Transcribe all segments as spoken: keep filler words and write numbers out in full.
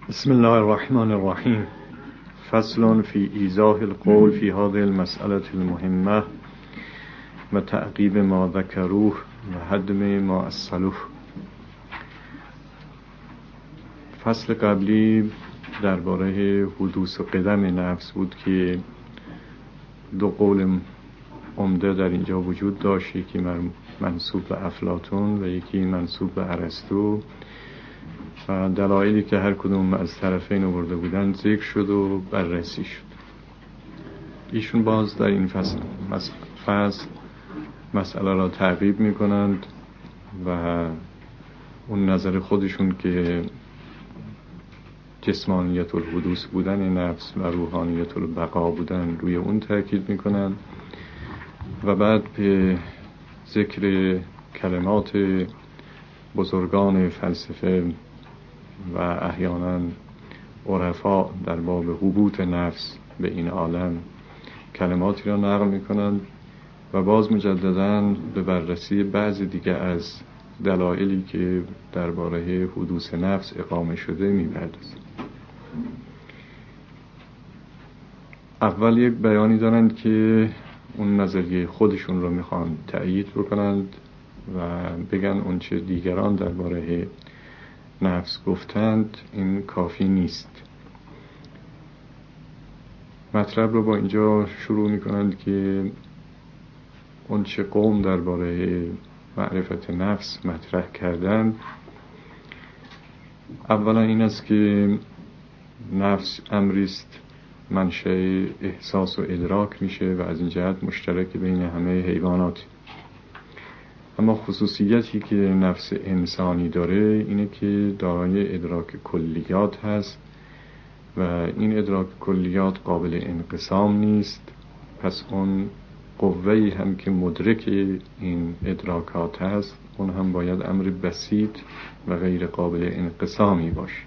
بسم الله الرحمن الرحیم. فصل فی ایضاح القول فی هذه المسألة المهمة و تعقیب ما ذکروه و هدم ما اصلوه. فصل قبلی درباره حدوث قدم نفس بود که دو قول عمده در اینجا وجود داشت، یکی منسوب به افلاطون و یکی منسوب به ارسطو و دلایلی که هر کدوم از طرفین آورده بودن ذکر شد و بررسی شد. ایشون باز در این فصل فصل مسئله را تعقیب می کنند و اون نظر خودشون که جسمانیت الحدوث بودن نفس و روحانیت البقا بودن روی اون تاکید می کنند و بعد به ذکر کلمات بزرگان فلسفه و احیانا عرفا در باب هبوط نفس به این عالم کلماتی را نقل می کنند و باز مجدداً به بررسی بعضی دیگه از دلایلی که درباره حدوث نفس اقامه شده می پردازند. اول یک بیانی دارند که اون نظریه خودشون رو میخوان تأیید بکنند و بگن اون چه دیگران درباره نفس گفتند این کافی نیست. مطلب رو با اینجا شروع میکنند که اون چه قوم درباره معرفت نفس مطرح کردند اولا این است که نفس امریست منشأ احساس و ادراک میشه و از این جهت مشترک بین همه حیوانات. اما خصوصیتی که نفس انسانی داره اینه که دارای ادراک کلیات هست و این ادراک کلیات قابل انقسام نیست. پس اون قوه‌ای هم که مدرک این ادراکات هست اون هم باید امر بسیط و غیر قابل انقسامی باشه.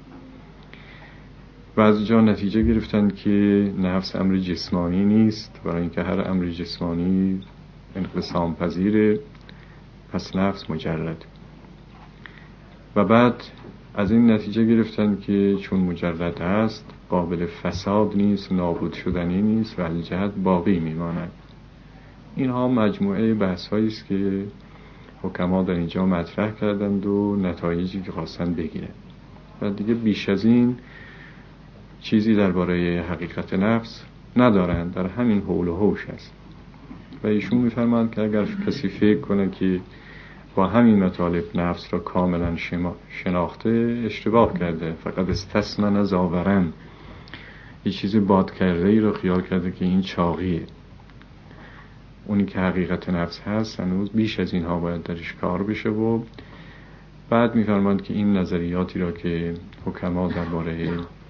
و از جا نتیجه گرفتن که نفس امر جسمانی نیست، برای اینکه هر امر جسمانی انقسام پذیره، پس نفس مجرد. و بعد از این نتیجه گرفتن که چون مجرد است قابل فساد نیست، نابود شدنی نیست و از جهت باقی میماند. اینها مجموعه بحث هایی است که حکما در اینجا مطرح کردند و نتایجی که خواستن بگیرند و دیگه بیش از این چیزی درباره حقیقت نفس ندارند. در همین حول و حوش است و ایشون میفرمایند که اگر کسی فکر کنه که با همین مطالب نفس را کاملا شناخته اشتباه کرده، فقط استثمن زاورن، یه چیزی باد کرده ای رو خیال کرده که این چاقیه. اونی که حقیقت نفس هست هنوز بیش از اینها باید درش کار بشه. و بعد میفرمایند که این نظریاتی را که حکما درباره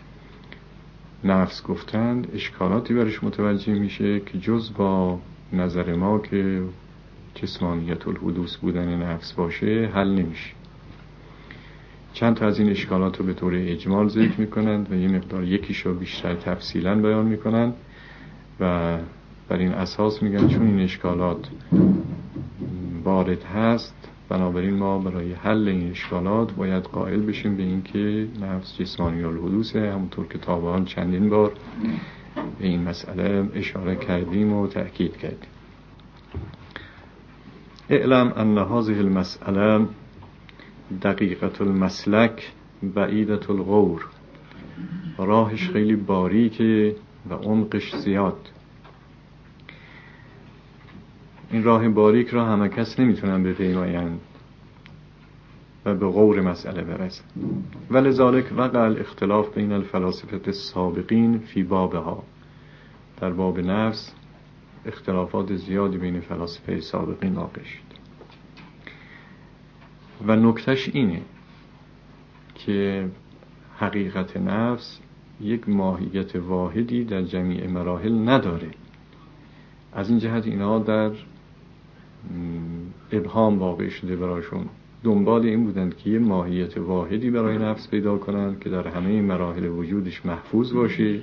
نفس گفتند اشکالاتی برش متوجه میشه که جز با نظر ما که جسمانیت الحدوث بودن نفس باشه حل نمیشه. چند تا از این اشکالات رو به طور اجمال ذکر میکنند و یه مقدار یکیشو بیشتر تفصیلا بیان میکنند و بر این اساس میگن چون این اشکالات وارد هست بنابراین ما برای حل این اشکالات باید قائل بشیم به این که نفس جسمانی الحدوثه، همونطور که تا به حال چندین بار به این مسئله اشاره کردیم و تأکید کردیم. اعلم ان هذه المسأله دقیقة المسلک بعیدة الغور. راهش خیلی باریکه و عمقش زیاد. این راه باریک را همه کس نمیتونن بپیمایند و به غور مسئله برسن. ولذلك وقع الاختلاف بین الفلاسفه السابقین فی بابها. در باب نفس اختلافات زیادی بین فلاسفه سابقین واقع شد و نکتهش اینه که حقیقت نفس یک ماهیت واحدی در جمیع مراحل نداره. از این جهت اینها در ابهام واقع شده برایشون. دنبال این بودند که یه ماهیت واحدی برای نفس پیدا کنند که در همه مراحل وجودش محفوظ باشه.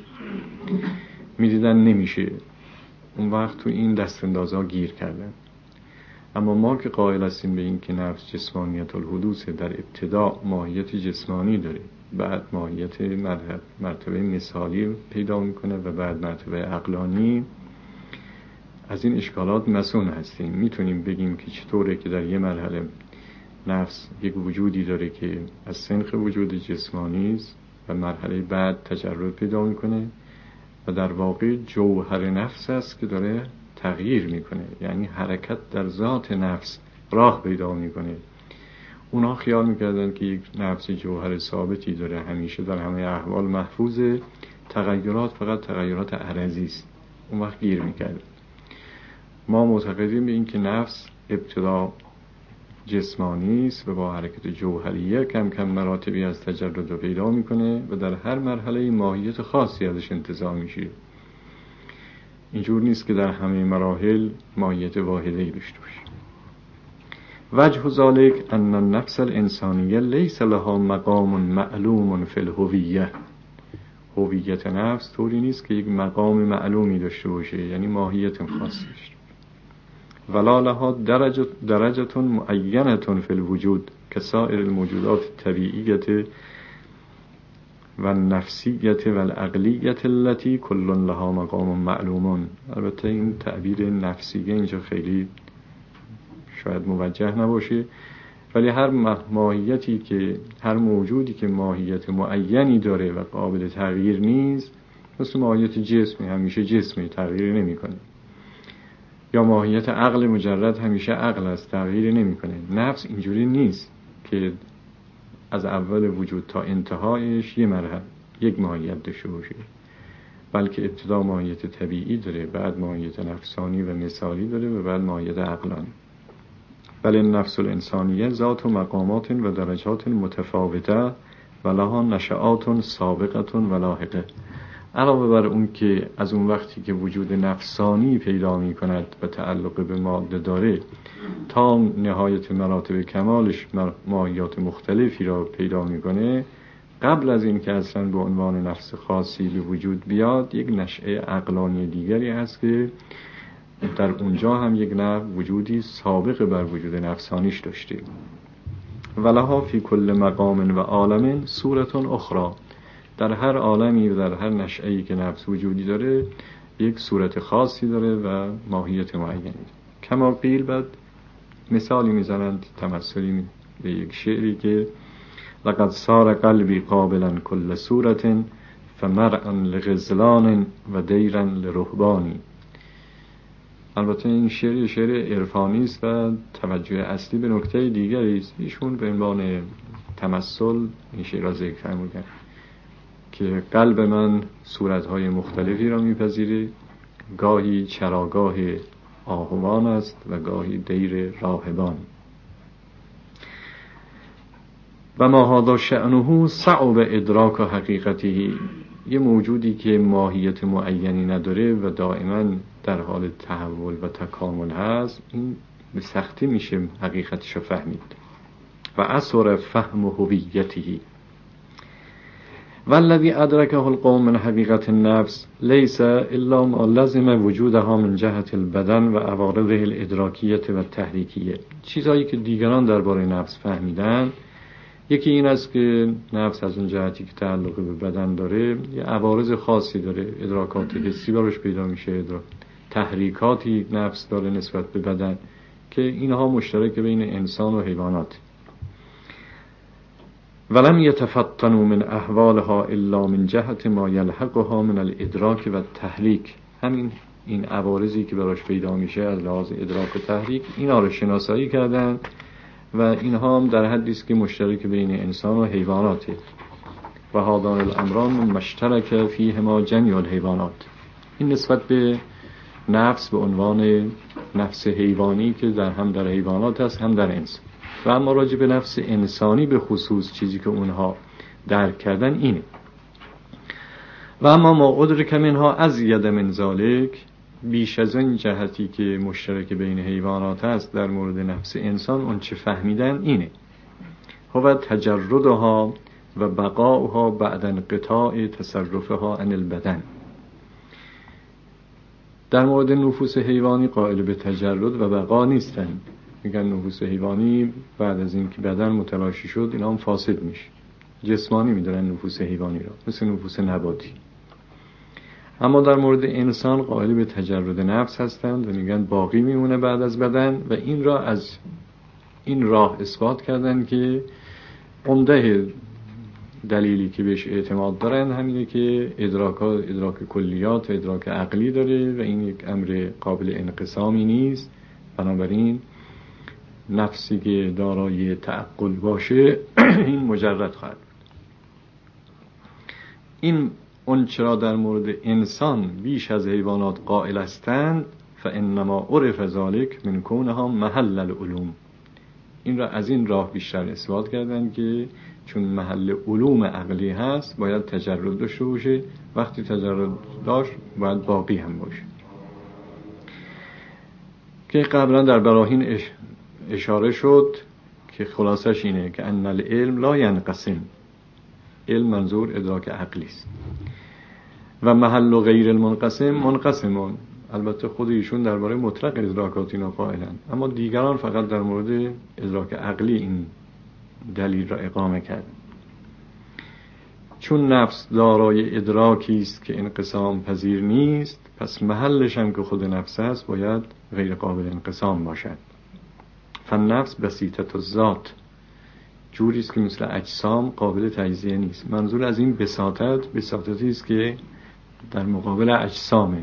میدیدن نمیشه. اون وقت تو این دستاندازها گیر کردن اما ما که قائل هستیم به این که نفس جسمانیت الحدوث، در ابتدا ماهیت جسمانی داره، بعد ماهیت مرتبه مثالی پیدا میکنه و بعد مرتبه عقلانی، از این اشکالات مسئول هستیم. میتونیم بگیم که چطوره که در یه مرحله نفس یک وجودی داره که از سنخ وجود جسمانی است و مرحله بعد تجرد پیدا میکنه و در واقع جوهر نفس است که داره تغییر میکنه، یعنی حرکت در ذات نفس راه پیدا میکنه. اونا خیال میکردن که یک نفس جوهر ثابتی داره، همیشه در همه احوال محفوظه، تغییرات فقط تغییرات عرضی است. اون وقت گیر میکرد. ما معتقدیم به این که نفس ابتدا جسمانی است و با حرکت جوهریه کم کم مراتبی از تجرد رو پیدا میکنه و در هر مرحله ماهیت خاصی ازش انتزاع میشه. اینجور نیست که در همه مراحل ماهیت واحده‌ای داشته باشه. وجه ذلك ان النفس الانسانیه لیس لها مقام معلوم فی الهویه. هویت نفس طوری نیست که یک مقام معلومی داشته باشه، یعنی ماهیت خاصی داشته، ولا لها درجه درجه معینه فی الوجود کسائر الموجودات الطبیعیه و النفسیه و العقلیه التي کل لها مقام معلوم. البته این تعبیر نفسیه اینجا خیلی شاید موجه نباشه، ولی هر ماهیتی که هر موجودی که ماهیت معینی داره و قابل تغییر نیست، مثل ماهیت جسمی همیشه جسمی تغییر نمیکنه، یا ماهیت عقل مجرد همیشه عقل است تغییر نمیکنه. نفس اینجوری نیست که از اول وجود تا انتهایش یه مرحله یک ماهیت داشته باشه، بلکه ابتدا ماهیت طبیعی داره، بعد ماهیت نفسانی و مثالی داره و بعد ماهیت عقلانی. بل النفس الانسانیه ذات مقامات و درجات متفاوته و لها نشآت سابقه و لاحقه. علاوه بر اون که از اون وقتی که وجود نفسانی پیدا می کند و تعلق به ماده داره تا نهایت مراتب کمالش ماهیات مختلفی را پیدا میکنه، قبل از این که اصلا به عنوان نفس خاصی به وجود بیاد یک نشأه عقلانی دیگری هست که در اونجا هم یک نوع وجودی سابق بر وجود نفسانیش داشته. ولها فی کل مقام و عالم صورت اخرى. در هر عالمی و در هر نشأه‌ای که نفس وجودی داره یک صورت خاصی داره و ماهیت معینی. کما قیل، بعد مثالی میزنند تمثلی به یک شعری که لقد صار قلبی قابلا کل صورت فمرعا لغزلان و دیرا لرهبانی. البته این شعر شعر عرفانی است و توجه اصلی به نکته دیگری است. ایشون به عنوان تمثل این شعر را ذکر فرمودند که قلب من صورت‌های مختلفی را می‌پذیره، گاهی چراگاه آهوان است و گاهی دیر راهبان. و ما هذا شأنه صعب ادراک حقیقته. یه موجودی که ماهیت معینی نداره و دائما در حال تحول و تکامل هست، این به سختی میشه حقیقتش رو فهمید. و اثر فهم هویته. والذی ادرکه القوم من حقیقت النفس لیس الا ما لزم وجودها من جهت البدن و عوارضه الادراکیه و تحریکیه. چیزایی که دیگران درباره نفس فهمیدن، یکی این است که نفس از اون جهتی که تعلق به بدن داره یه عوارض خاصی داره، ادراکات حسی براش پیدا میشه، ادراک تحریکاتی نفس داره نسبت به بدن که اینها مشترک بین انسان و حیوانات. ولم یتفطنوا من احوالها الا من جهت ما یلحقها من الادراک و التحریک. همین این عوارضی که براش پیدا میشه از لحاظ ادراک و تحریک، اینا رو شناسایی کردن و اینها هم در حدی است که مشترک بین انسان و حیواناته. و هادان الامران مشترک فیهما جمیع الحیوانات. این نسبت به نفس به عنوان نفس حیوانی که در هم در حیوانات است هم در انسان. و اما راجع به نفس انسانی به خصوص چیزی که اونها درک کردن اینه. و اما ما ادرک منها ازید من ذالک، بیش از این جهتی که مشترک بین حیوانات است در مورد نفس انسان اون چه فهمیدن اینه: هو تجردها و بقاؤها بعد انقطاع تصرفها عن البدن. در مورد نفوس حیوانی قائل به تجرد و بقا نیستند، میگن نفوس حیوانی بعد از اینکه بدن متلاشی شد اینا هم فاسد میشه. جسمانی میدونن نفوس حیوانی را، مثل نفوس نباتی. اما در مورد انسان قائل به تجرد نفس هستند و میگن باقی میمونه بعد از بدن و این را از این راه اثبات کردن که عمده دلیلی که بهش اعتماد دارن همینه که ادراکات ادراک کلیات و ادراک عقلی داره و این یک امر قابل انقسامی نیست. بنابراین نفسی که دارای تعقل باشه این مجرد خواهد بود. این اون چرا در مورد انسان بیش از حیوانات قائل هستند فانما عرف ذلک من کونها محل العلوم. این را از این راه بیشتر اثبات کردن که چون محل علوم عقلی هست باید تجرد داشته باشه، وقتی تجرد داشت باید باقی هم باشه که قبلا در براهین اش... اشاره شد که خلاصش اینه که ان العلم لا ینقسم. علم منظور ادراک عقلی است و محل غیر المنقسم منقسمون. البته خود ایشون درباره مطلق ادراکات اینا قائلن، اما دیگران فقط در مورد ادراک عقلی این دلیل را اقامه کردن. چون نفس دارای ادراکی است که انقسام پذیر نیست، پس محلش هم که خود نفس است باید غیر قابل انقسام باشد. فالنفس بسیطة الذات، جوری است که مثل اجسام قابل تجزیه نیست. منظور از این بساطت بساطتی است که در مقابل اجسامه.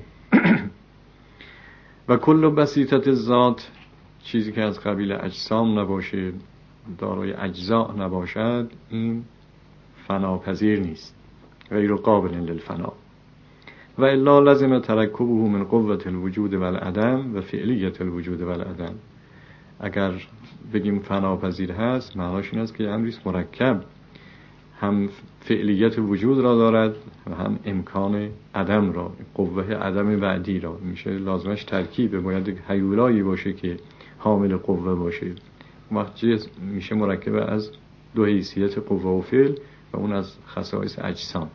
و کل بسیطة الذات، چیزی که از قبیل اجسام نباشه، دارای اجزاء نباشد، این فناپذیر نیست، غیر قابل للفنا. و الا لازم ترکبه من قوة الوجود و العدم و فعلیت الوجود و العدم. اگر بگیم فناپذیر هست معناش این است که امریست مرکب، هم فعلیت وجود را دارد و هم امکان عدم را، قوه عدم بعدی را. میشه لازمش ترکیبه، باید هیولایی باشه که حامل قوه باشه. وقت میشه مرکب از دو حیثیت قوه و فعل و اون از خصائص اجسام.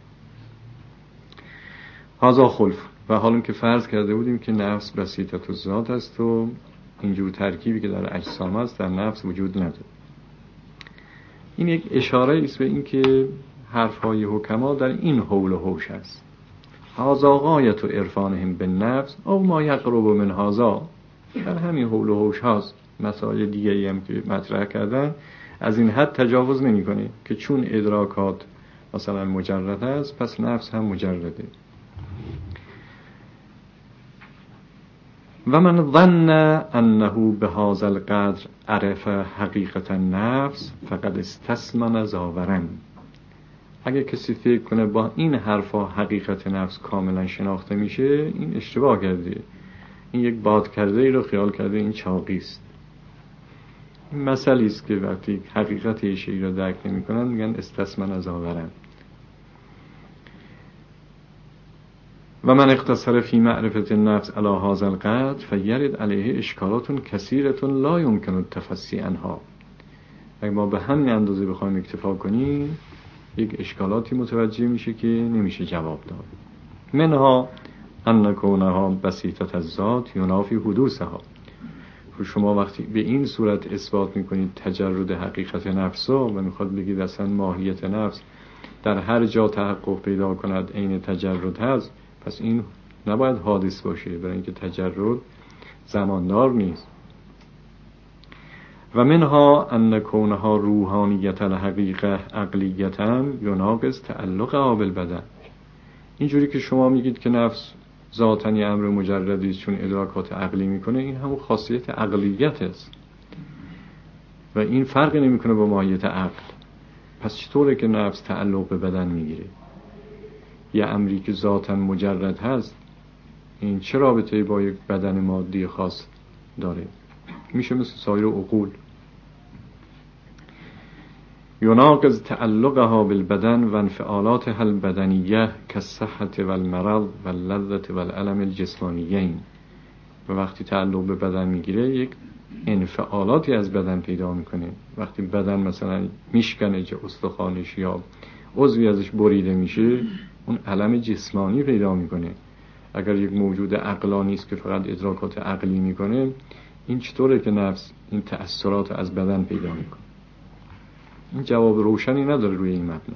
هذا خلف. و حالا که فرض کرده بودیم که نفس بسیطة الذات است و اینجور ترکیبی که در اجسام است در نفس وجود نداره. این یک اشاره است به این که حرفهای حکما در این حول و حوش است. هذا غایت عرفانهم بالنفس او ما یقرب من هذا. در همین حول و حوش هست. مسائل دیگری هم که مطرح کردن از این حد تجاوز نمی کنه که چون ادراکات مثلا مجرد است پس نفس هم مجرده. و من ظن انه بهذا القدر عرف حقیقت النفس فقد استثمن زاورن. اگه کسی فکر کنه با این حرفا حقیقت نفس کاملا شناخته میشه، این اشتباه کرده. این یک باد کرده ای رو خیال کرده این چاقی است. این مسئله است که وقتی حقیقت شیء را درک نمی‌کنن میگن استثمن زاورن. و من اقتصر فی معرفت النفس علی هذا القدر فیرد علیه اشکالات کثیرة لا یمکن التفصی عنها. اگه ما به همین اندازه بخوایم اکتفا کنیم یک اشکالاتی متوجه میشه که نمیشه جواب داد. منها ان کونها بسیطة الذات ینافی حدوثها. شما وقتی به این صورت اثبات میکنید تجرد حقیقت نفس و میخواد بگید اصلا ماهیت نفس در هر جا تحقق پیدا کند عین تجرد هست، پس این نباید حادث باشه، برای اینکه تجرد زماندار نیست. و منها ان کونها روحانیت الحقیقه عقلیتا یناقض تعلقها بالبدن. اینجوری که شما میگید که نفس ذاتاً یه امر مجردی است چون ادراکات عقلی میکنه، این همون خاصیت عقلیت است و این فرقی نمیکنه با ماهیت عقل. پس چطوره که نفس تعلق به بدن میگیره؟ یه امری که ذاتاً مجرد هست این چه رابطه‌ای با یک بدن مادی خاص داره؟ میشه مثل سایر عقول. یناقض تعلقها بالبدن و انفعالاتها البدنیه کالصحة والمرض واللذة والألم الجسمانیین. و وقتی تعلق به بدن میگیره یک انفعالاتی از بدن پیدا میکنه. وقتی بدن مثلا میشکنه چه استخوانش یا عضوی ازش بریده میشه اون الم جسمانی پیدا میکنه. اگر یک موجود عقلانی است که فقط ادراکات عقلی میکنه این چطوره که نفس این تأثیرات از بدن پیدا میکنه؟ این جواب روشنی نداره روی این مبنا.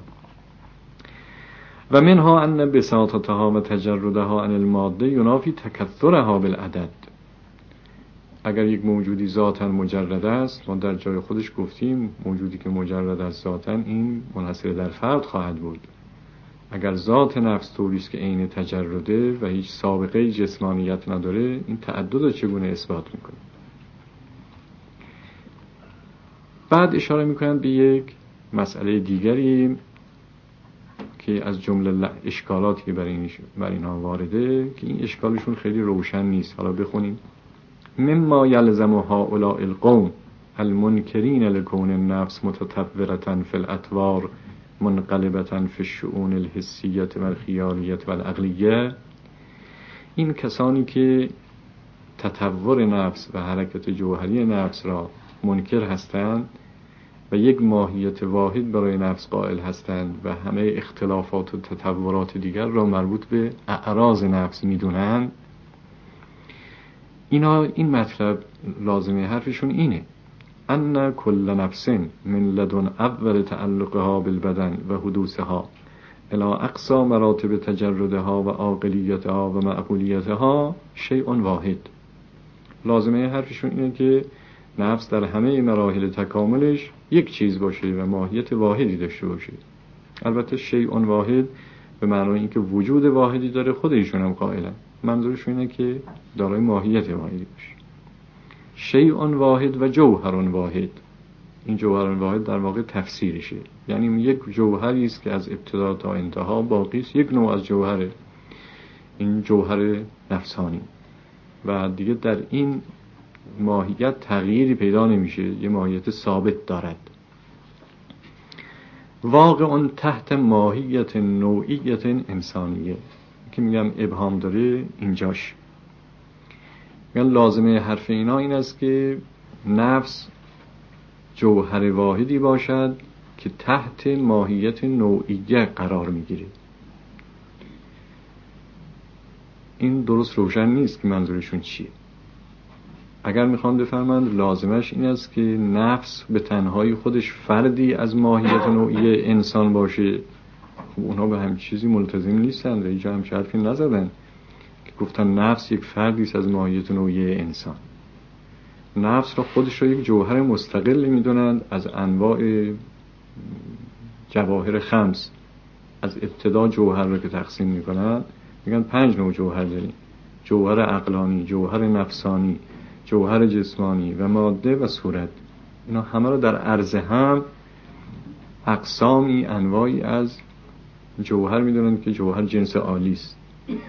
و منها ان بساطتها و تجردها عن الماده ینافی تکثرها بالعدد. اگر یک موجودی ذاتاً مجرد است، ما در جای خودش گفتیم موجودی که مجرد است ذاتاً این منحصر در فرد خواهد بود. اگر ذات نفس طوری است که عین تجرده و هیچ سابقه جسمانیت نداره، این تعدد چگونه اثبات میکنه؟ بعد اشاره میکنند به یک مسئله دیگری که از جمله اشکالاتی که برای این بر اینها وارده، که این اشکالشون خیلی روشن نیست. حالا بخونیم. مما یلزم هؤلاء القوم المنکرین لکون النفس متطورة فی الاطوار منقلبة فی الشؤون الحسیة و الخیالیة و العقلیة. این کسانی که تطور نفس و حرکت جوهری نفس را منکر هستند و یک ماهیت واحد برای نفس قائل هستند و همه اختلافات و تطورات دیگر را مربوط به اعراض نفس میدونند، اینا این مطلب لازمه حرفشون اینه: ان کل نفس من لدن اول تعلقها بالبدن و حدوثها الى اقصى مراتب تجردها و عاقلیتها و معقولیتها شیء واحد. لازمه حرفشون اینه که نفس در همه مراحل تکاملش یک چیز باشه و ماهیت واحدی داشته باشه. البته شیء واحد به معنای اینکه وجود واحدی داره، خود ایشون هم قائلن. منظورشون اینه که دارای ماهیت واحدی باشه. شیء واحد و جوهر واحد. این جوهر واحد در واقع تفسیرشه، یعنی یک جوهری است که از ابتدا تا انتها باقی است، یک نوع از جوهره، این جوهر نفسانی، و دیگه در این ماهیت تغییری پیدا نمیشه، یه ماهیت ثابت دارد. واقع تحت ماهیت نوعیت انسانیه که میگم ابهام داره اینجاش. میگن لازمه حرف اینا این است که نفس جوهر واحدی باشد که تحت ماهیت نوعیه قرار میگیره. این درست روشن نیست که منظورشون چیه. اگر میخوان بفرمند لازمش این است که نفس به تنهایی خودش فردی از ماهیت نوعی انسان باشه، خب اونا به همین چیزی ملتزم نیستن و اینجا همچه حرفی نزدن که گفتن نفس یک فردی است از ماهیت نوعی انسان. نفس را خودش را یک جوهر مستقل میدونند از انواع جواهر خمس. از ابتدا جوهر را که تقسیم میکنند میگن پنج نوع جوهر داریم: جوهر عقلانی، جوهر نفسانی، جوهر جسمانی و ماده و صورت. اینا همه رو در عرض هم اقسامی انواعی از جوهر میدونن که جوهر جنس عالی است.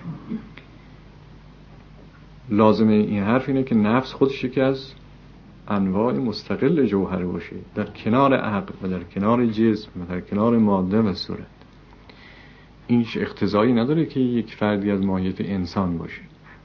لازمه این حرف اینه که نفس خودش یکی از انواع مستقل جوهر باشه، در کنار عقل و در کنار جسم و در کنار ماده و صورت. این اقتضایی نداره که یک فردی از ماهیت انسان باشه.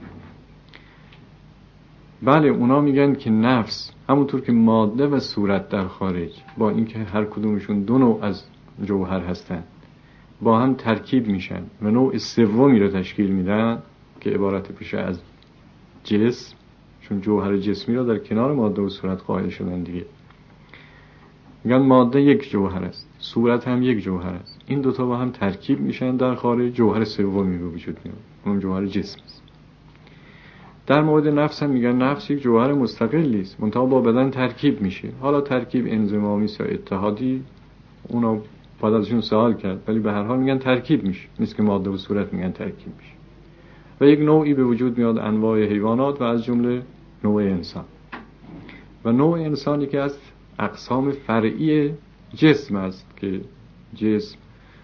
بله، اونا میگن که نفس همونطور که ماده و صورت در خارج، با اینکه هر کدومشون دو نوع از جوهر هستن، با هم ترکیب میشن و نوع سومی رو تشکیل میدن که عبارت میشه از جسم، چون جوهر جسمی رو در کنار ماده و صورت قائل شدن دیگه. میگن ماده یک جوهر است، صورت هم یک جوهر است. این دوتا با هم ترکیب میشن در خارج، جوهر سومی به وجود میاد، اون جوهر جسم است. در مورد نفس هم میگن نفس یک جوهر مستقلی است، منتها با بدن ترکیب میشه. حالا ترکیب انضمامی یا اتحادی اونا باید ازشون سوال کرد، ولی به هر حال میگن ترکیب میشه، نیست که ماده و صورت میگن ترکیب میشه و یک نوعی به وجود میاد، انواع حیوانات و از جمله نوع انسان. و نوع انسانی که از اقسام فرعی جسم است که جسم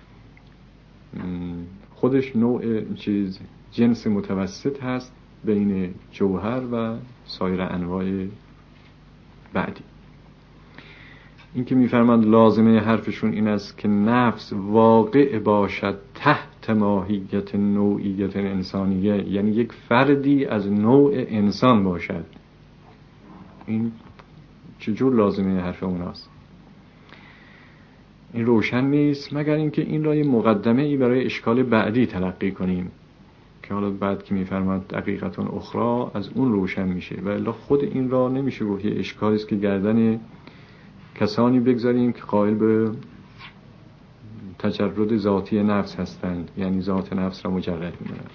خودش نوع چیز جنس متوسط هست بین جوهر و سایر انواع بعدی. این که میفرمند لازمه حرفشون این است که نفس واقع باشد تحت ماهیت نوعیت انسانیه، یعنی یک فردی از نوع انسان باشد. این چجور لازمه حرف اوناست؟ این روشن نیست، مگر اینکه این را یه مقدمه ای برای اشکال بعدی تلقی کنیم که حالا بعد که میفرماد دقیقتون اخرى از اون روشن میشه. و الا خود این را نمیشه گفت یه اشکالی است که گردن کسانی بگذاریم که قائل به تجرد ذاتی نفس هستند، یعنی ذات نفس را مجرد میدونند.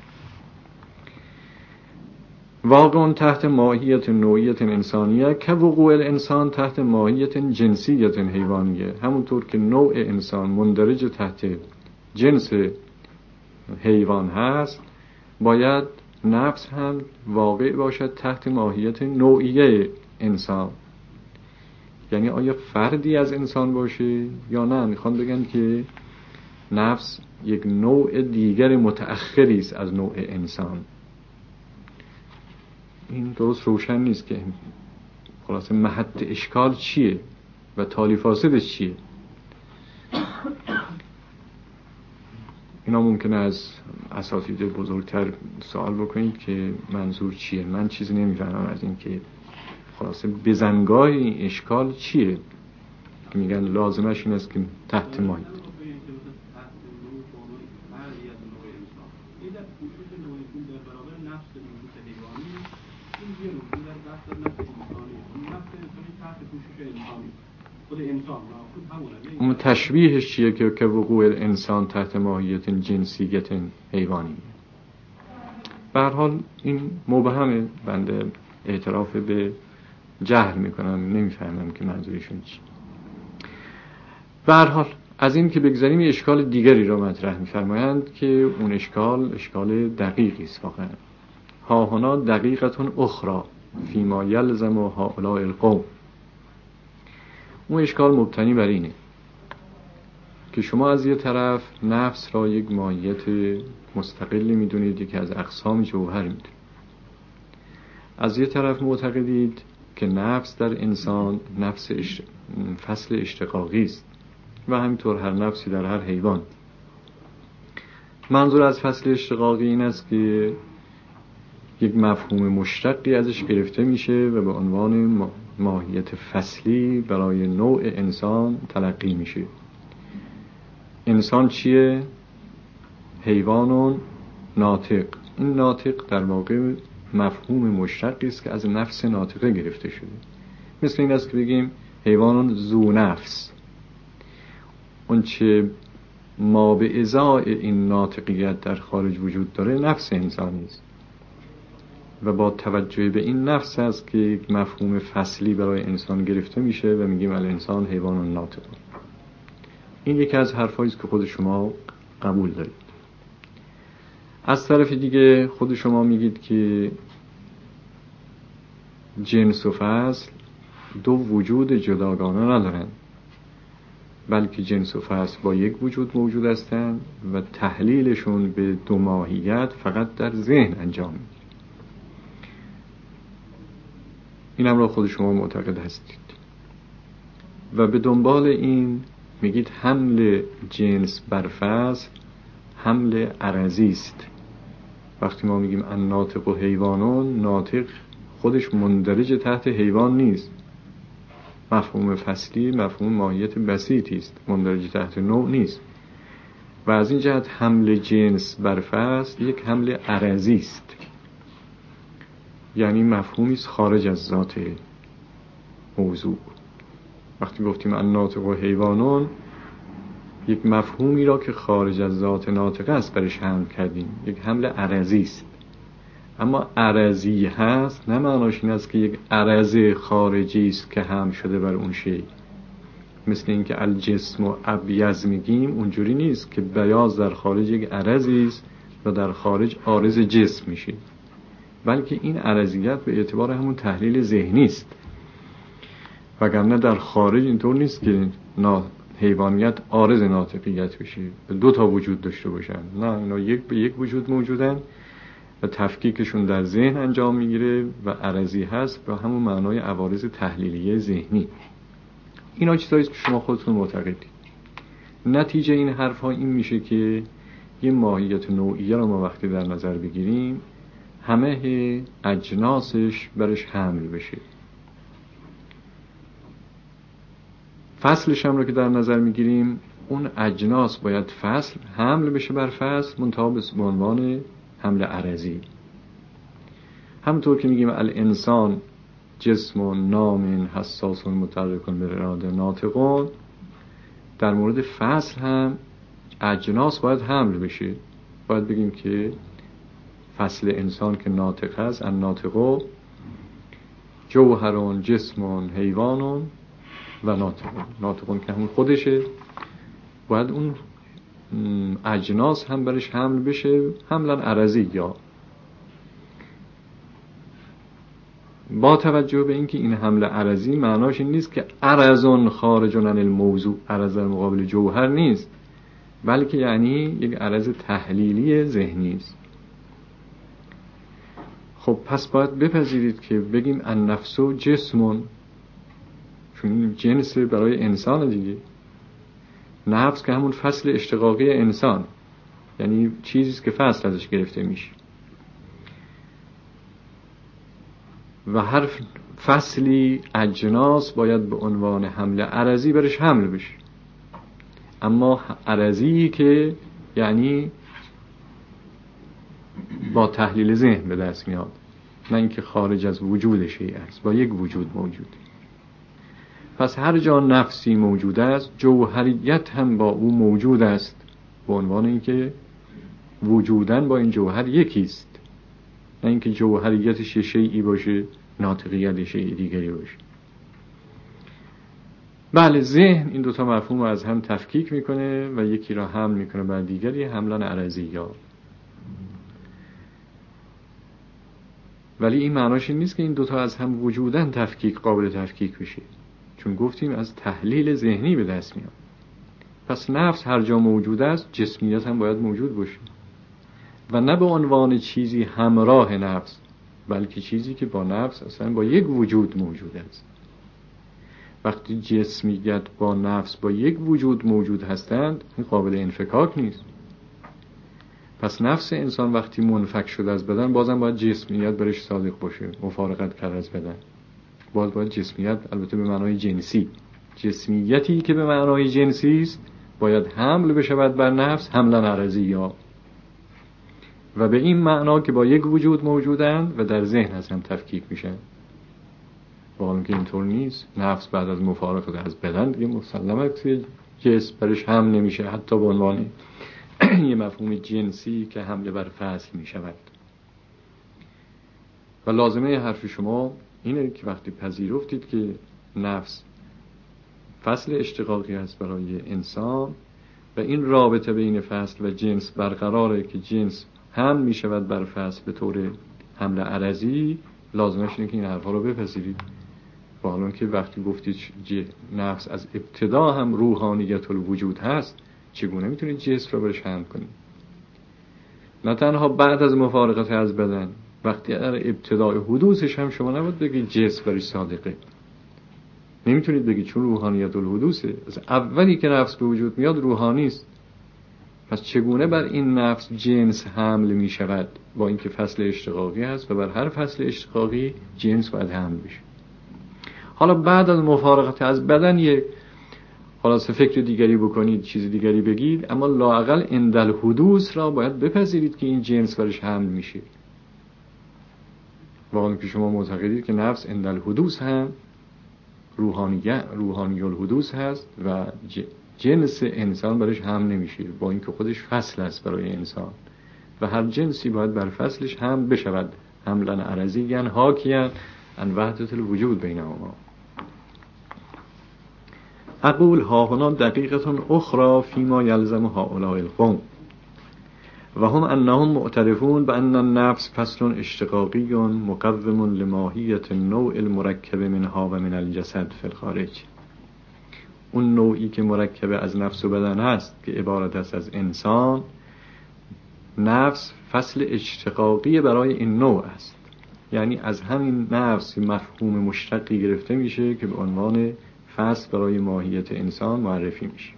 واقع تحت ماهیت نوعیت انسانیه که وقوع الانسان تحت ماهیت جنسیت حیوانیه. همونطور که نوع انسان مندرج تحت جنس حیوان هست، باید نفس هم واقع باشد تحت ماهیت نوعیه انسان. یعنی آیا فردی از انسان باشه یا نه؟ میخوان بگن که نفس یک نوع دیگر متأخری است از نوع انسان. این درست روشن نیست که خلاصه محط اشکال چیه و تالی فاسدش چیه. اینا ممکنه از اساتید بزرگتر سوال بکنید که منظور چیه. من چیزی نمیفهمم از این که خلاصه بزنگاه این اشکال چیه که میگن لازمش این است که تحت ماهیت. اون تشبیهش چیه که که وقوع انسان تحت ماهیت جنسیت حیوانی؟ به هر حال این مبهمه، بنده اعتراف به جهل میکنم، نمیفهمم که منظورشون چی. به هر حال از این که بگذاریم اشکال دیگری را مطرح میفرمایند که اون اشکال اشکال دقیقی است. واقعا ها هنا دقیقتون اخرى فیما یلزم و هؤلاء القوم. اون اشکال مبتنی بر اینه که شما از یه طرف نفس را یک ماهیت مستقلی میدونید، یکی از اقسام جوهر میدونید. از یه طرف معتقدید که نفس در انسان نفس اشت... فصل اشتقاقی است و همینطور هر نفسی در هر حیوان. منظور از فصل اشتقاقی این است که یک مفهوم مشتقی ازش گرفته میشه و به عنوان ماهیت فصلی برای نوع انسان تلقی میشه. انسان چیه؟ حیوان ناطق. این ناطق در واقع مفهوم مشتقی است که از نفس ناطقه گرفته شده. مثل این است که بگیم حیوان ذو نفس. اون چه ما به ازای این ناطقیت در خارج وجود داره نفس انسانی است و با توجه به این نفس است که یک مفهوم فصلی برای انسان گرفته میشه و میگیم الانسان حیوان ناطق. این یکی از حرفایی است که خود شما قبول دارید. از طرف دیگه خود شما میگید که جنس و فصل دو وجود جداگانه ندارند، بلکه جنس و فصل با یک وجود موجود هستند و تحلیلشون به دو ماهیت فقط در ذهن انجام میگیره. اینم را خود شما معتقد هستید و به دنبال این میگید حمل جنس بر فصل حمل عرضی است. وقتی ما میگیم ان ناطق و حیوانون، ناطق خودش مندرج تحت حیوان نیست. مفهوم فصلی مفهوم ماهیت بسیطی است، مندرج تحت نوع نیست و از این جهت حمل جنس بر فصل یک حمل عرضی است، یعنی مفهومی است خارج از ذات موضوع. وقتی گفتیم ان ناطق و حیوانون، یک مفهومی را که خارج از ذات ناطقه است برش حمل کردیم، یک حمل عرضی است. اما عرضی هست نه معناش این است که یک عرض خارجی است که حمل شده بر اون شی. مثل اینکه الجسم و ابیض میگیم، اونجوری نیست که بیاض در خارج یک عرضی است و در خارج عارض جسم میشه، بلکه این عرضیت به اعتبار همون تحلیل ذهنی است. وگرنه در خارج اینطور نیست که نا حیوانیت عارض ناطقیت بشه، دو تا وجود داشته باشن. نه، اینا یک به یک وجود موجودن و تفکیکشون در ذهن انجام میگیره و عرضی هست به همون معنای عوارض تحلیلیه ذهنی. اینا چیزاییست که شما خودتون معتقدید. نتیجه این حرف ها این میشه که یه ماهیت نوعیه رو ما وقتی در نظر بگیریم، همه اجناسش برش حمل بشه. فصلش هم رو که در نظر میگیریم، اون اجناس باید فصل حمل بشه بر فصل، منتها به عنوان حمل عرضی. همونطور که میگیم الانسان جسم و نام حساس و متحرک بالاراده ناطقون، در مورد فصل هم اجناس باید حمل بشه. باید بگیم که فصل انسان که ناطق هست، الناطقو جوهرون جسمون حیوانون و ناطقون. ناطقون که همون خودشه، باید اون اجناس هم برش حمل بشه، حملا عرضی. یا با توجه به اینکه این حمل عرضی معناش این نیست که عرضون خارجون عن الموضوع، عرض در مقابل جوهر نیست، بلکه یعنی یک عرض تحلیلی ذهنی است. خب پس باید بپذیرید که بگیم النفس و جسمون، چون جنس برای انسان دیگه. نفس که همون فصل اشتقاقی انسان، یعنی چیزیست که فصل ازش گرفته میشه و هر فصلی اجناس باید به عنوان حمل عرضی برش حمل بشه. اما عرضی که یعنی با تحلیل ذهن به دست میاد، نه اینکه خارج از وجود شیء است، با یک وجود موجود. پس هر جا نفسی موجود است، جوهریت هم با او موجود است، به عنوان اینکه وجودن با این جوهر یکیست، نه اینکه جوهریتش شیئی باشه، ناطقیت شیء دیگری باشه. بله، ذهن این دوتا مفهوم رو از هم تفکیک میکنه و یکی را حمل میکنه بر دیگری، حملان عرضی یا. ولی این معناش این نیست که این دوتا از هم وجودن تفکیک قابل تفکیک بشه، چون گفتیم از تحلیل ذهنی به دست میاد. پس نفس هر جا موجود است، جسمیت هم باید موجود باشه، و نه به عنوان چیزی همراه نفس، بلکه چیزی که با نفس اصلا با یک وجود موجود است. وقتی جسمیت با نفس با یک وجود موجود هستند، این قابل انفکاک نیست. پس نفس انسان وقتی منفک شده از بدن، بازم باید جسمیت برش صادق باشه، مفارقت کرد از بدن. باز باید جسمیت، البته به معنای جنسی، جسمیتی که به معنای جنسی است باید حمل بشود بر نفس، حملا عرضی یا، و به این معنا که با یک وجود موجودند و در ذهن از هم تفکیک میشن. با حالا که اینطور نیست، نفس بعد از مفارقت از بدن دیگه مسلمه که جسم برش حمل نمیشه، حتی به عنوان یه مفهوم جنسی که حمله بر فصل میشود. و لازمه حرف شما اینه که وقتی پذیرفتید که نفس فصل اشتقاقی است برای انسان و این رابطه بین فصل و جنس برقراره که جنس حمل میشود بر فصل به طور حمل عرضی، لازمش اینه که این حرفا رو بپذیرید. با حالا که وقتی گفتید نفس از ابتدا هم روحانیت الوجود هست، چگونه میتونید جسم رو برش حمل کنید؟ نه تنها بعد از مفارقت از بدن، وقتی در ابتدای حدوثش هم شما نباید بگید جسم برش صادقه. نمیتونید بگید، چون روحانیت الحدوثه، از اولی که نفس به وجود میاد روحانی است. پس چگونه بر این نفس جنس حمل میشود؟ با اینکه فصل اشتقاقی هست و بر هر فصل اشتقاقی جنس باید حمل بشه. حالا بعد از مفارقت از بدن یه خلاص فکر دیگری بکنید، چیز دیگری بگید، اما لااقل اندل حدوث را باید بپذیرید که این جنس برش حمل میشه. واقعا که شما معتقدید که نفس اندل حدوث هم روحانیت روحانی الحدوث هست و جنس انسان برش حمل نمیشه، با اینکه خودش فصل است برای انسان و هر جنسی باید بر فصلش حمل بشود، حملن عرضی حاکیان عن وحدت الوجود بینهما. اقول ها هنا دقیقتون اخرى فيما يلزم هؤلاء القوم و هم انهم معترفون بان النفس فصل اشتقاقی مقوم لماهیت النوع المرکب منها و من الجسد فی الخارج. اون نوعی که مرکب از نفس و بدن هست که عبارت است از انسان، نفس فصل اشتقاقی برای این نوع است، یعنی از همین نفس مفهوم مشتقی گرفته میشه که به عنوان فصل برای ماهیت انسان معرفی میشه.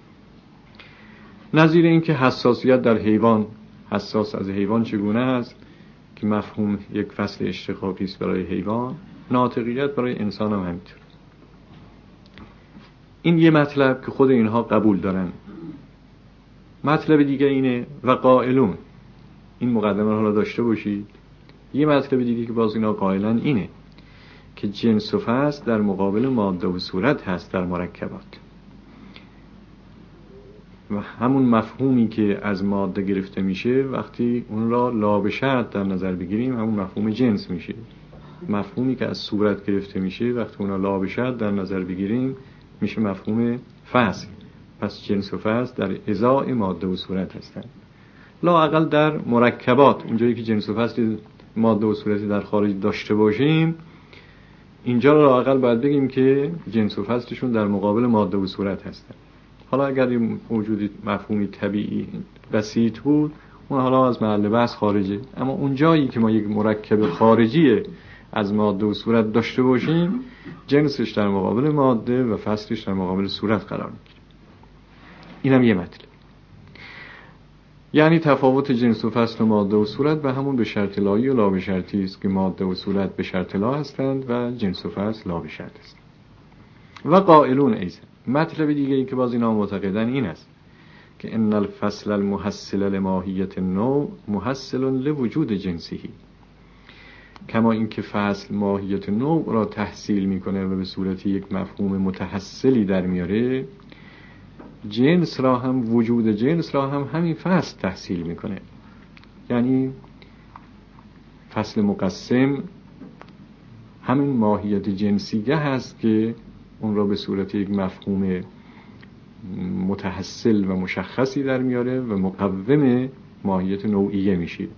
نظیر این که حساسیت در حیوان، حساس از حیوان چگونه است که مفهوم یک فصل اشتقاقی است برای حیوان، ناطقیت برای انسان هم همینطور. این یه مطلب که خود اینها قبول دارن. مطلب دیگه اینه و قائلون، این مقدمه حالا داشته باشید. یه مطلب دیگه که باز اینا قائلن اینه که جنس و فصل در مقابل ماده و صورت هست در مرکبات، و همون مفهومی که از ماده گرفته میشه وقتی اون را لا به شرط در نظر بگیریم همون مفهوم جنس میشه. مفهومی که از صورت گرفته میشه وقتی اون را لا به شرط در نظر بگیریم میشه مفهوم فصل. پس جنس و فصل در ازای ماده و صورت هستند. لااقل در مرکبات اونجایی که جنس و فصل ماده و صورتی در خارج داشته باشیم، اینجا لااقل باید بگیم که جنس و فصلشون در مقابل ماده و صورت هستند. حالا اگر این موجودی مفهومی طبیعی بسیط بود اون حالا از محل بحث خارجه، اما اونجایی که ما یک مرکب خارجی از ماده و صورت داشته باشیم جنسش در مقابل ماده و فصلش در مقابل صورت قرار میگیره. اینم یه مطلب. یعنی تفاوت جنس و فصل و ماده و صورت به همون به شرط لایی و لا به شرطی است که ماده و صورت به شرط لا هستند و جنس و فصل لا به شرط است. و قائلون ایضا، مطلب دیگه ای که باز اینا معتقدن این است که ان الفصل المحصل لماهیت النوع محصل لوجود جنسه، کما اینکه فصل ماهیت نوع را تحصیل میکنه و به صورت یک مفهوم متحصلی در میاره، جنس را هم وجود جنس را هم همین فصل تحصیل میکنه. یعنی فصل مقسم همین ماهیت جنسیه هست که اون را به صورت یک مفهوم متحصل و مشخصی در میاره و مقوم ماهیت نوعیه میشه.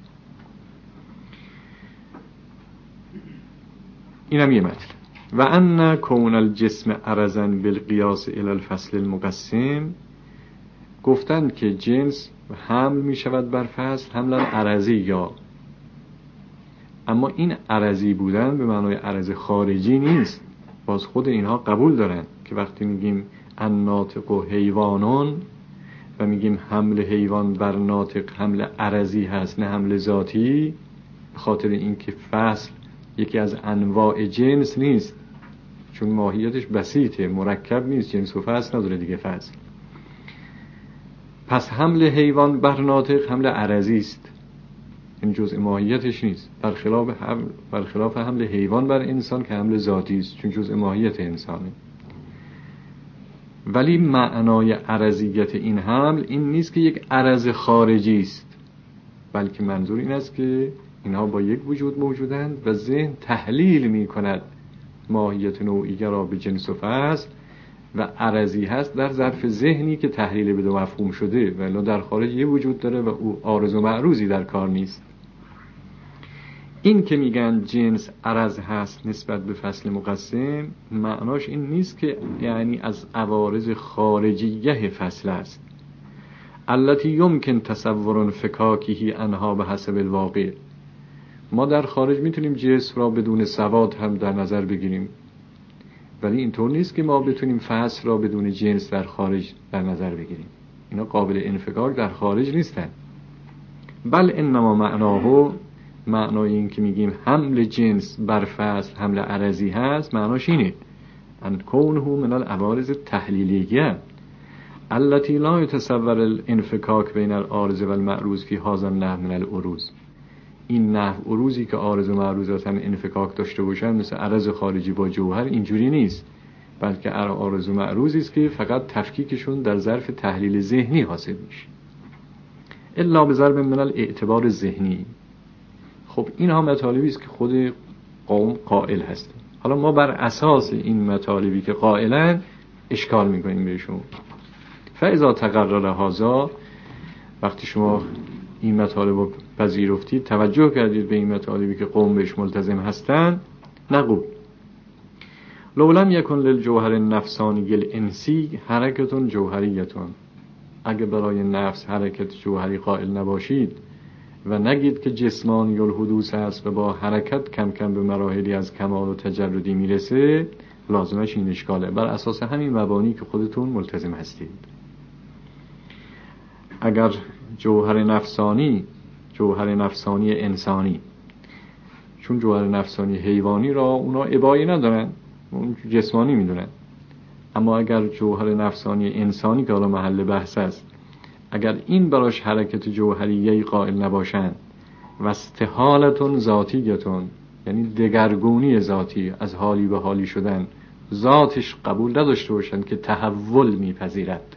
اینم یه مطلب. و ان کون الجسم عرضاً بالقیاس الی الفصل المقسم، گفتند که جنس حمل می شود بر فصل حملا عرضی، یا اما این عرضی بودن به معنای عرض خارجی نیست. باز خود اینها قبول دارن که وقتی میگیم الناطق و حیوانون و میگیم حمل حیوان بر ناطق حمل عرضی هست نه حمل ذاتی، به خاطر اینکه فصل یکی از انواع جنس نیست، چون ماهیتش بسیطه، مرکب نیست، جنس و فصل نداره دیگه فصل. پس حمل حیوان بر ناطق حمل عرضی است، این جزء ماهیتش نیست، برخلاف حمل برخلاف حمل حیوان بر انسان که حمل ذاتی است چون جزء ماهیت انسانه. ولی معنای عرضیت این حمل این نیست که یک عرض خارجی است، بلکه منظور این است که اینها با یک وجود موجودند و ذهن تحلیل می کند ماهیت نوعیه را به جنس و فصل و عرضی هست در ظرف ذهنی که تحلیل به دو مفهوم شده، ولی در خارج یه وجود داره و او عارض و معروضی در کار نیست. این که میگن جنس عرض هست نسبت به فصل مقسم، معناش این نیست که یعنی از عوارض خارجیه فصل است التي يمكن تصور فکاکه عنها به حسب الواقع. ما در خارج میتونیم جسم را بدون سواد هم در نظر بگیریم، ولی اینطور نیست که ما بتونیم فصل را بدون جنس در خارج در نظر بگیریم. اینا قابل انفکاک در خارج نیستن. بل انما معناه، معنای این که میگیم حمل جنس بر فصل حمل عرضی هست، معناش اینه ان کونه من العوارض التحلیلیه التي لا يتصور الانفكاك بين العارض والمعروض في هذا النحو من العروض. این نحو عروضی که عارض و معروضاتن انفکاک داشته باشن مثل عرض خارجی با جوهر اینجوری نیست، بلکه عارض و معروضی است که فقط تفکیکشون در ظرف تحلیل ذهنی حاصل میشه، الا به ضرب من الاعتبار ذهنی. خب اینها مطالبی است که خود قوم قائل هستن. حالا ما بر اساس این مطالبی که قائلن اشکال میکنیم بهشون. فاذا تقرر هذا، وقتی شما این مطالب رو پذیرفتید، توجه کردید به این مطالبی که قوم بهش ملتزم هستند، نقول لو لم یکن للجوهر النفسانی الانسی حرکت جوهریه، اگه برای نفس حرکت جوهری قائل نباشید و نگید که جسمانی الحدوث است و با حرکت کم کم به مراحلی از کمال و تجردی میرسه، لازمش این اشکاله. بر اساس همین مبانی که خودتون ملتزم هستید، اگر جوهر نفسانی جوهر نفسانی انسانی، چون جوهر نفسانی حیوانی را اونا ابایی ندارن، اون جسمانی میدونن، اما اگر جوهر نفسانی انسانی که حالا محل بحث است، اگر این براش حرکت جوهریه‌ای قائل نباشند و استحالتون ذاتیتون، یعنی دگرگونی ذاتی، از حالی به حالی شدن، ذاتش قبول نداشته باشند که تحول میپذیرد.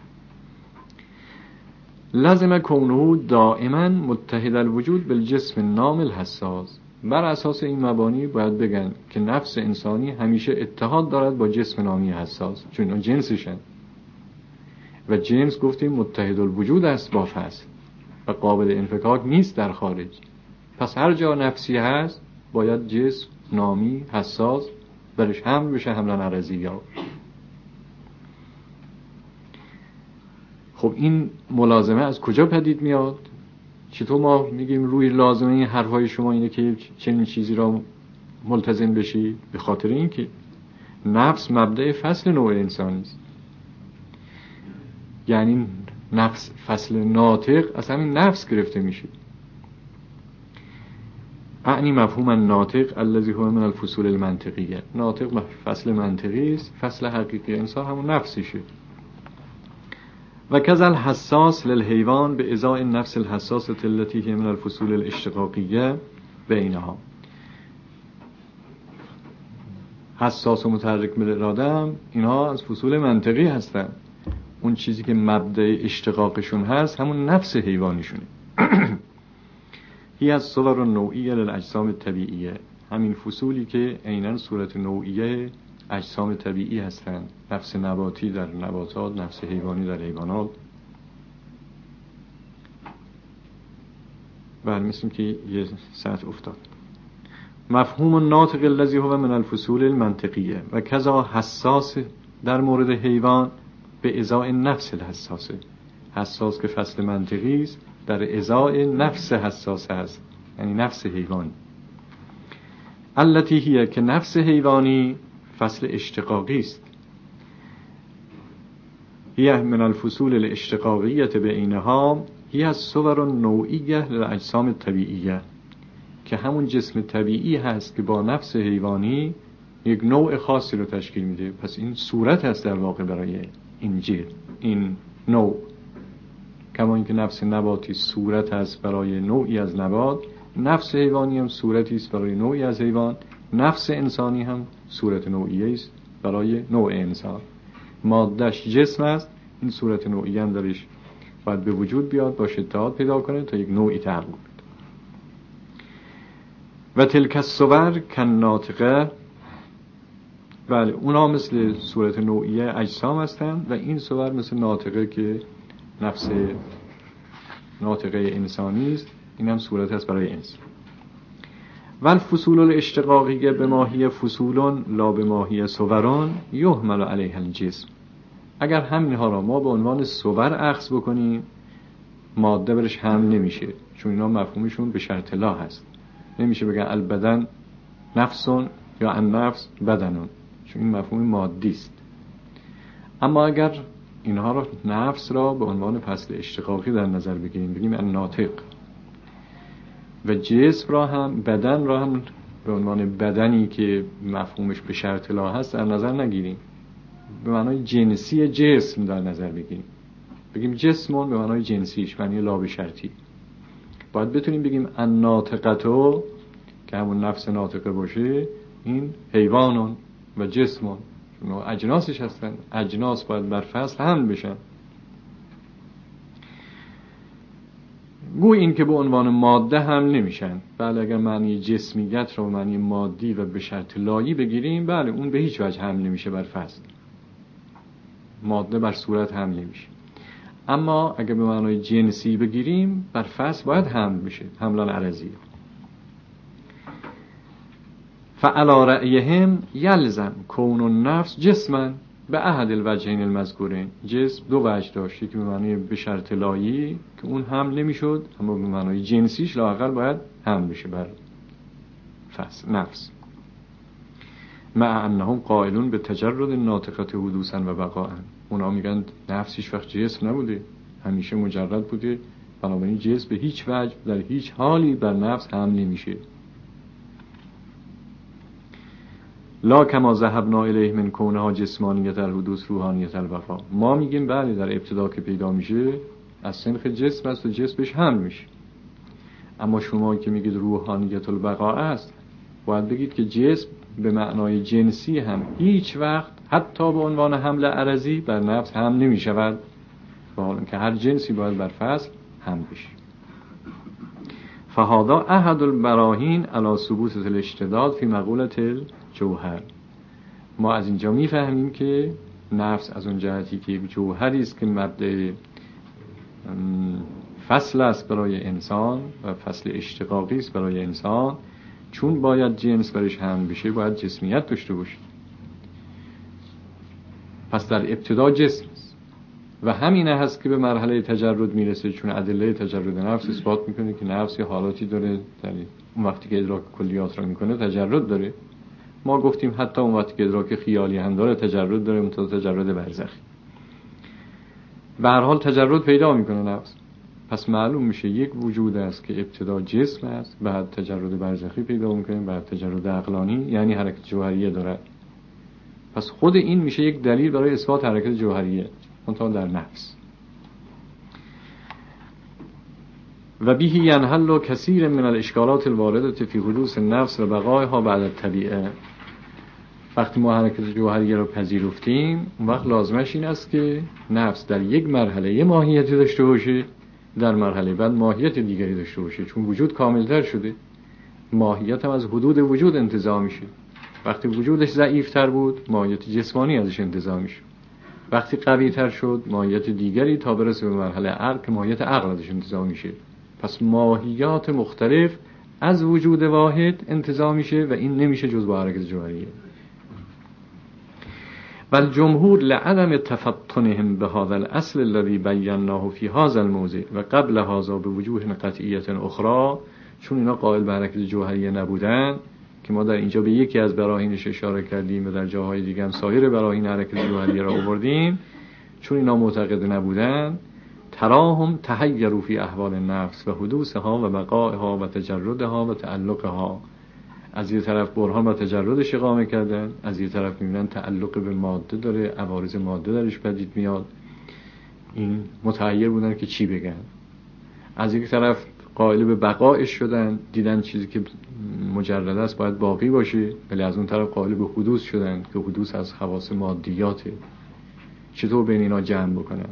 لازم کونه دائما متحد الوجود بالجسم نام الحساس. بر اساس این مبانی باید بگن که نفس انسانی همیشه اتحاد دارد با جسم نامی حساس، چون اینا جنسشن و جنس گفتیم متحد الوجود است با فصل و قابل انفکاک نیست در خارج. پس هر جا نفسی هست باید جسم نامی حساس برش حمل بشه، حملن عرضی یا. خب این ملازمه از کجا پدید میاد؟ چطور ما میگیم روی لازمه این حرفای شما اینه که چنین چیزی را ملتزم بشی؟ به خاطر این که نفس مبدأ فصل نوع انسانی است. یعنی نفس فصل ناطق از همین نفس گرفته میشه. اعنی مفهوم الناطق الذي هو من الفصول المنطقیه. ناطق فصل منطقی است، فصل حقیقی انسان همون نفسشه. و کذا الحساس للحیوان به ازای النفس الحساسه التي هي من الفصول الاشتقاقیه بینها. حساس و متحرک بالاراده هم اینها از فصول منطقی هستن. اون چیزی که مبدأ اشتقاقشون هست همون نفس حیوانیشونه. هی از صور نوعیه للاجسام الطبیعیه. همین فصولی که عیناً صورت نوعیه اجسام طبیعی هستند. نفس نباتی در نباتات، نفس حیوانی در حیوانات. بله، مثل که یه ساعت افتاد. مفهوم الناطق الذی هو من الفصول المنطقیه و کذا حساس در مورد حیوان به ازای نفس الحساسه. حساس که فصل منطقی است در ازای نفس حساسه است، یعنی نفس حیوانی. التي هي که نفس حیوانی فصل اشتقاقی است. هي من الفصول الاشتقاقیه بینها هي از صور نوعیه للاجسام الطبیعیه، که همون جسم طبیعی هست که با نفس حیوانی یک نوع خاصی رو تشکیل میده. پس این صورت هست در واقع برای این جسم، این نوع. کما اینکه نفس نباتی صورت هست برای نوعی از نبات، نفس حیوانی هم صورتی است برای نوعی از حیوان. نفس انسانی هم صورت نوعیه است برای نوع انسان. مادهش جسم است، این صورت نوعی هم درش باید به وجود بیاد، باش اتحاد پیدا کنه تا یک نوعی تحقق بده. و تلک الصور کالناطقه. بله، اونا مثل صورت نوعیه اجسام هستند و این صور مثل ناطقه که نفس ناطقه انسانی است، این هم صورت هست برای انسان. و الفصول الاشتقاقیه به ماهی فصولون لا به ماهی صورون یحمل علیها الجسم. اگر همینها را ما به عنوان صور اخذ بکنیم ماده برش حمل نمیشه، چون اینا مفهومشون به شرط لا هست. نمیشه بگن البدن نفسون یا النفس بدنون، چون این مفهوم مادی است. اما اگر اینها را نفس را به عنوان فصل اشتقاقی در نظر بگیریم، بگیم الناطق، و جسم را هم، بدن را هم به عنوان بدنی که مفهومش به شرط لا هست در نظر نگیریم، به معنای جنسی جسم در نظر بگیریم، بگیم جسمون به معنای جنسیش، معنی لا به شرطی. باید بتونیم بگیم الناطقتو که همون نفس ناطقه باشه، این حیوانون و جسمون، چون اجناسش هستن. اجناس باید بر فصل حمل بشن. گوی این که به عنوان ماده هم نمیشن. بله، اگر معنی جسمیت رو معنی مادی و به شرط لایی بگیریم، بله اون به هیچ وجه حمل نمیشه بر فصل. ماده بر صورت حمل نمیشه. اما اگر به معنای جنسی بگیریم بر فصل باید حمل بشه، حملان عرضی. فعلا رأیهم یلزم کون النفس جسما به احد الوجهین المذکورین. جسم دو وجه داشت، یکی به معنی به شرط لایی که اون حمل نمیشد، اما به معنای جنسیش لااقل باید حمل بشه بر فصل نفس. مع انهم قائلون به تجرد ناطقه حدوثا و بقاء. اونا میگن نفس هیچ وقت جسم نبوده، همیشه مجرد بوده، بنابراین جسم به هیچ وجه در هیچ حالی بر نفس حمل نمیشه. لا کما ذهبنا الیه من کونها جسمانیت الحدوث روحانیت البقاء. ما میگیم بله در ابتدا که پیدا میشه از سنخ جسم است و جسمش حمل میشه، اما شما که میگید روحانیت البقاء است، باید بگید که جسم به معنای جنسی هم هیچ وقت حتی به عنوان حمل عرضی بر نفس هم نمی شود، با حال که هر جنسی باید بر فصل هم بشه. فهذا احد البراهین علی ثبوت الاشتداد فی مقولة الجوهر. ما از اینجا میفهمیم که نفس از اون جهتی که یک جوهری است که مبدأ فصل است برای انسان و فصل اشتقاقی است برای انسان، چون باید جنس برش هم بشه باید جسمیت داشته باشه. پس در ابتدا جسم است و همینه هست که به مرحله تجرد میرسه، چون ادله تجرد نفس اثبات میکنه که نفس یه حالاتی داره، در اون وقتی که ادراک کلیات را میکنه تجرد داره. ما گفتیم حتی اون وقتی که ادراک خیالی هم داره تجرد داره، مثلا تجرد برزخی. به هر حال تجرد پیدا میکنه نفس. پس معلوم میشه یک وجود است که ابتدا جسم است، بعد تجرد برزخی پیدا میکنه، بعد تجرد عقلانی، یعنی حرکت جوهریه داره. پس خود این میشه یک دلیل برای اثبات حرکت جوهریه منتها در نفس. و به ینحل کثیر من الاشکالات الوارده فی حدوث النفس و بقایها بعد الطبیعه. وقتی ما حرکت جوهریه رو پذیرفتیم، اون وقت لازمش این است که نفس در یک مرحله یه ماهیتی داشته باشه، در مرحله بعد ماهیت دیگری داشته باشه، چون وجود کاملتر شده. ماهیت هم از حدود وجود انتزاع میشه. وقتی وجودش ضعیفتر بود ماهیت جسمانی ازش انتزاع میشه، وقتی قویتر شد ماهیت دیگری تا برسه به مرحله عقل که ماهیت عقل ازش انتزاع میشه. پس ماهیات مختلف از وجود واحد انتزاع میشه و این نمیشه جز با حرکت جوهریه. والجمهور لعدم تفطنهم بهذا الاصل الذي بیناه فی هذا الموضع و قبل هذا بوجوه قطعیه اخرى، چون اینا قائل به حرکت جوهریه نبودن که ما در اینجا به یکی از براهینش اشاره کردیم و در جاهای دیگه هم سایر براهین حرکت جوهریه را آوردیم، چون اینا معتقد نبودن تراهم تحیروا فی احوال النفس و حدوثها و بقائها و تجردها و تعلقها. از یه طرف برهان و تجردش اقامه کردن، از یه طرف میبینن تعلق به ماده داره، عوارض ماده درش پدید میاد، این متحیر بودن که چی بگن. از یک طرف قائل به بقایش شدن، دیدن چیزی که مجرد است باید باقی باشه، ولی از اون طرف قائل به حدوث شدن که حدوث از خواص مادیاته. چطور بین اینا جمع بکنن؟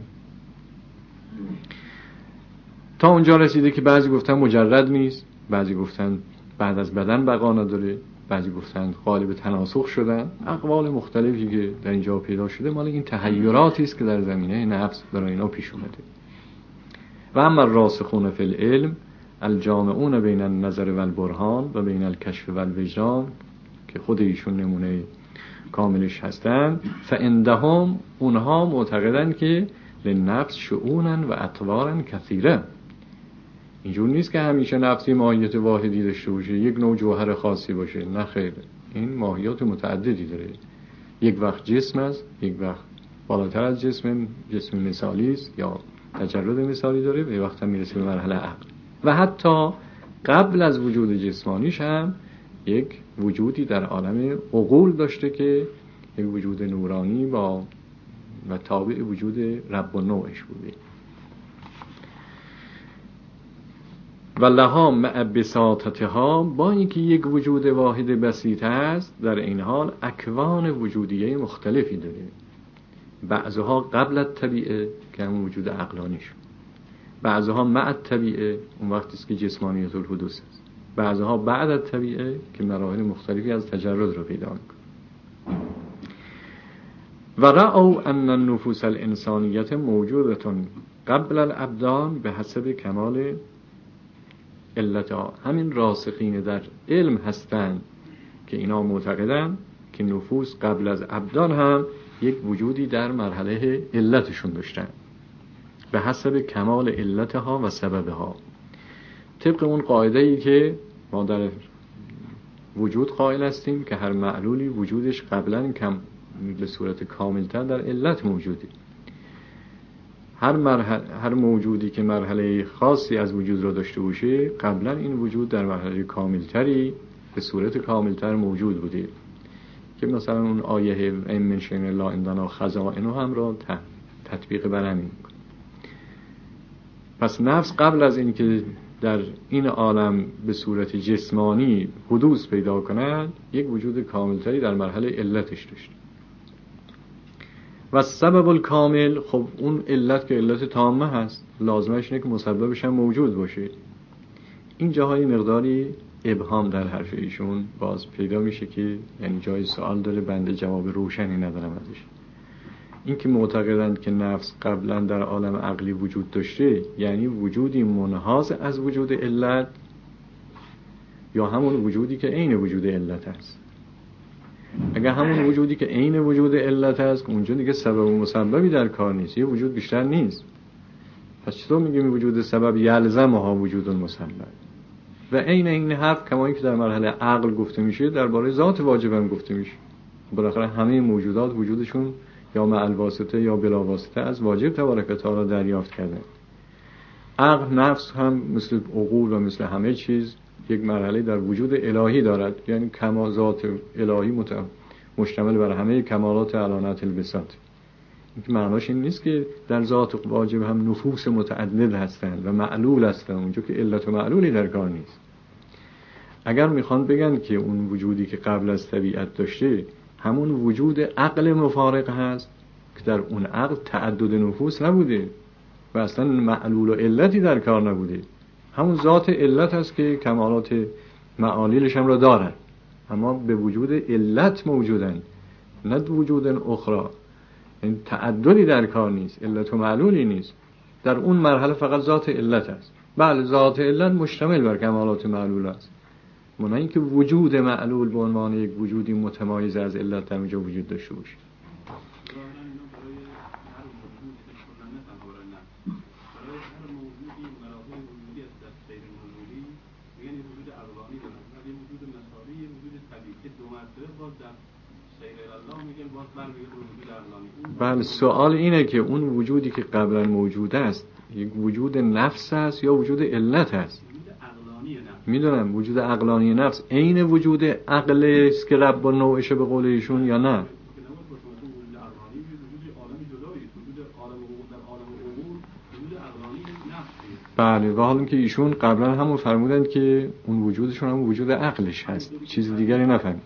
تا اونجا رسیده که بعضی گفتن مجرد نیست، بعضی گفتن بعد از بدن بقا نداره، بعضی گفتن قائل به تناسخ شدن. اقوال مختلفی که در اینجا پیدا شده مال این تحیراتی است که در زمینه نفس برای اینا پیش اومده. و اما الراسخون فی العلم الجامعون بین النظر و البرهان و بین الکشف و الوجدان، که خود ایشون نمونه کاملش هستن، فعندهم اونها معتقدن که لنفس شؤونا و اطوارا کثیره. اینجور نیست که همیشه نفسی ماهیت واحدی داشته باشه، یک نوع جوهر خاصی باشه، نه خیر، این ماهیات متعددی داره. یک وقت جسم است، یک وقت بالاتر از جسم، جسم مثالی است یا تجرد مثالی داره، و یک وقت هم میرسه به مرحله عقل. و حتی قبل از وجود جسمانیش هم یک وجودی در عالم عقول داشته که یک وجود نورانی با و تابع وجود رب و نوعش بوده. و لها مع بساطتها، با اینکه یک وجود واحد بسیط است، در این حال اکوان وجودیه مختلفی داره. بعضها قبل الطبیعه که همون وجود عقلانیش، بعضها مع الطبیعه اون وقتی است که جسمانیت الحدوث است، بعضها بعد الطبیعه که مراحل مختلفی از تجرد رو پیدا میکنه. و رأوا ان النفوس الانسانیت موجودتون قبل الابدان به حسب کمال علتها. همین راسخین در علم هستند که اینا معتقدن که نفوس قبل از ابدان هم یک وجودی در مرحله علتشون داشتن به حسب کمال علتها و سببها، طبق اون قاعده‌ای که ما در وجود قائل هستیم که هر معلولی وجودش قبلا کم به صورت کاملتر در علت موجوده. هر مرحله، هر موجودی که مرحله خاصی از وجود را داشته باشه قبلا این وجود در مرحله کاملتری به صورت کاملتر موجود بوده، که مثلا اون آیه این من شیء الا عندنا خزائنه هم را تطبیق بر همین میکنه. پس نفس قبل از این که در این عالم به صورت جسمانی حدوث پیدا کند، یک وجود کاملتری در مرحله علتش داشت. و سبب الکامل، خب اون علت که علت تامه هست، لازمش اینه که مسببش هم موجود باشه. این جاهای مقداری ابهام در حرف ایشون باز پیدا میشه که یعنی جای سوال داره، بنده جواب روشنی ندارم ازش. این که معتقدند که نفس قبلا در عالم عقلی وجود داشته، یعنی وجودی منحاز از وجود علت، یا همون وجودی که عین وجود علت است. اگر همون وجودی که عین وجود علت است، اونجا دیگه سبب و مسببی در کار نیست، یه وجود بیشتر نیست. پس چطور میگیم وجود سبب یلزمها وجود المسبب؟ و عین این حرف کما اینکه در مرحله عقل گفته میشه، درباره ذات واجب هم گفته میشه. بالاخره همه موجودات وجودشون یا مع الواسطه یا بلا واسطه از واجب تبارک و تعالی دریافت کرده. عقل، نفس هم مثل عقول و مثل همه چیز یک مرحله در وجود الهی دارد، یعنی کما ذات الهی مت... مشتمل بر همه کمالات علانت البساط. این معناش این نیست که در ذات واجب هم نفوس متعدد هستند و معلول هستند، اونجا که علت و معلولی در کار نیست. اگر میخوان بگن که اون وجودی که قبل از طبیعت داشته همون وجود عقل مفارق هست که در اون عقل تعدد نفوس نبوده و اصلا معلول و علتی در کار نبوده، همون ذات علت هست که کمالات معالیلش هم را دارن، اما به وجود علت موجودن، نه وجود اخرى. این تعددی در کار نیست، علت و معلولی نیست. در اون مرحله فقط ذات علت است. بله، ذات علت مشتمل بر کمالات معلول است، منها اینکه وجود معلول به عنوان یک وجودی متمایز از علت در اونجا وجود داشته باشه. بله، سوال اینه که اون وجودی که قبلا موجود است یک وجود نفس است یا وجود علت است؟ میدونم وجود عقلانی نفس عین وجود عقل است که رب و نوعشه به قول ایشون، یا نه؟ بله، و حالا که ایشون قبلا همون فرمودند که اون وجودشون هم وجود عقلش هست، چیز دیگری نفهم.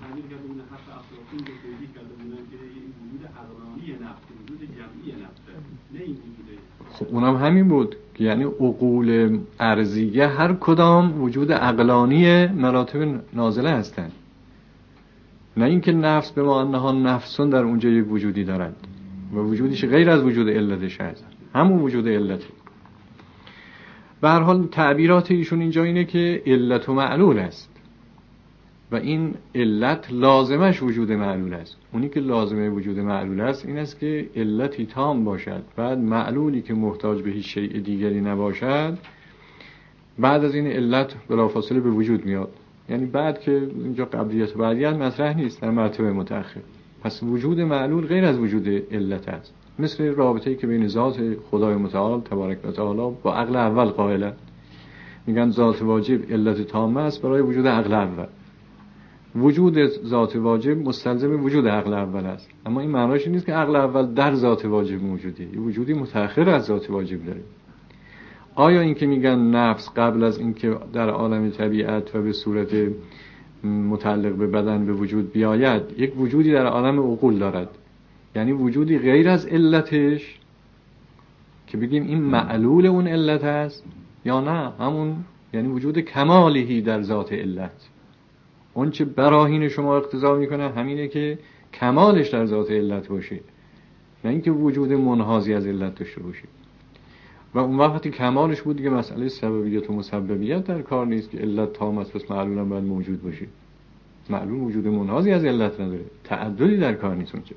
خب اونم همین بود که یعنی عقول ارضیه هر کدام وجود عقلانی مراتب نازله هستند، نه اینکه نفس به ما انها نفسون در اونجا یک وجودی دارد و وجودش غیر از وجود علتش هست، همون وجود علته. به هر حال تعبیرات ایشون اینجا اینه که علت و معلول است و این علت لازمش وجود معلول است. اونی که لازمه وجود معلول است این است که علتی تام باشد، بعد معلولی که محتاج به هیچ شیء دیگری نباشد، بعد از این علت بلافاصله به وجود میاد. یعنی بعد که اینجا قبلیت و بعدیت مطرح نیست، در مرتبه متأخر. پس وجود معلول غیر از وجود علت است، مثل رابطه‌ای که بین ذات خدای متعال تبارک و تعالی با عقل اول قائلند. میگن ذات واجب علت تامه است برای وجود عقل اول. وجود ذات واجب مستلزم وجود عقل اول است، اما این معناش نیست که عقل اول در ذات واجب موجوده، یه وجودی متأخر از ذات واجب داره. آیا این که میگن نفس قبل از اینکه در عالم طبیعت و به صورت متعلق به بدن به وجود بیاید یک وجودی در عالم عقول دارد، یعنی وجودی غیر از علتش که بگیم این معلول اون علت است، یا نه همون یعنی وجود کمالهی در ذات علت؟ اون چه براهین شما اقتضا میکنه همینه که کمالش در ذات علت باشه، نه اینکه وجود منحازی از علت داشته باشه. و اون وقتی کمالش بود دیگه مسئله سببیت و مسببیت در کار نیست که علت تام است پس معلول هم باید موجود باشه. معلول وجود منحازی از علت نداره، تعددی در کار نیست اونجا.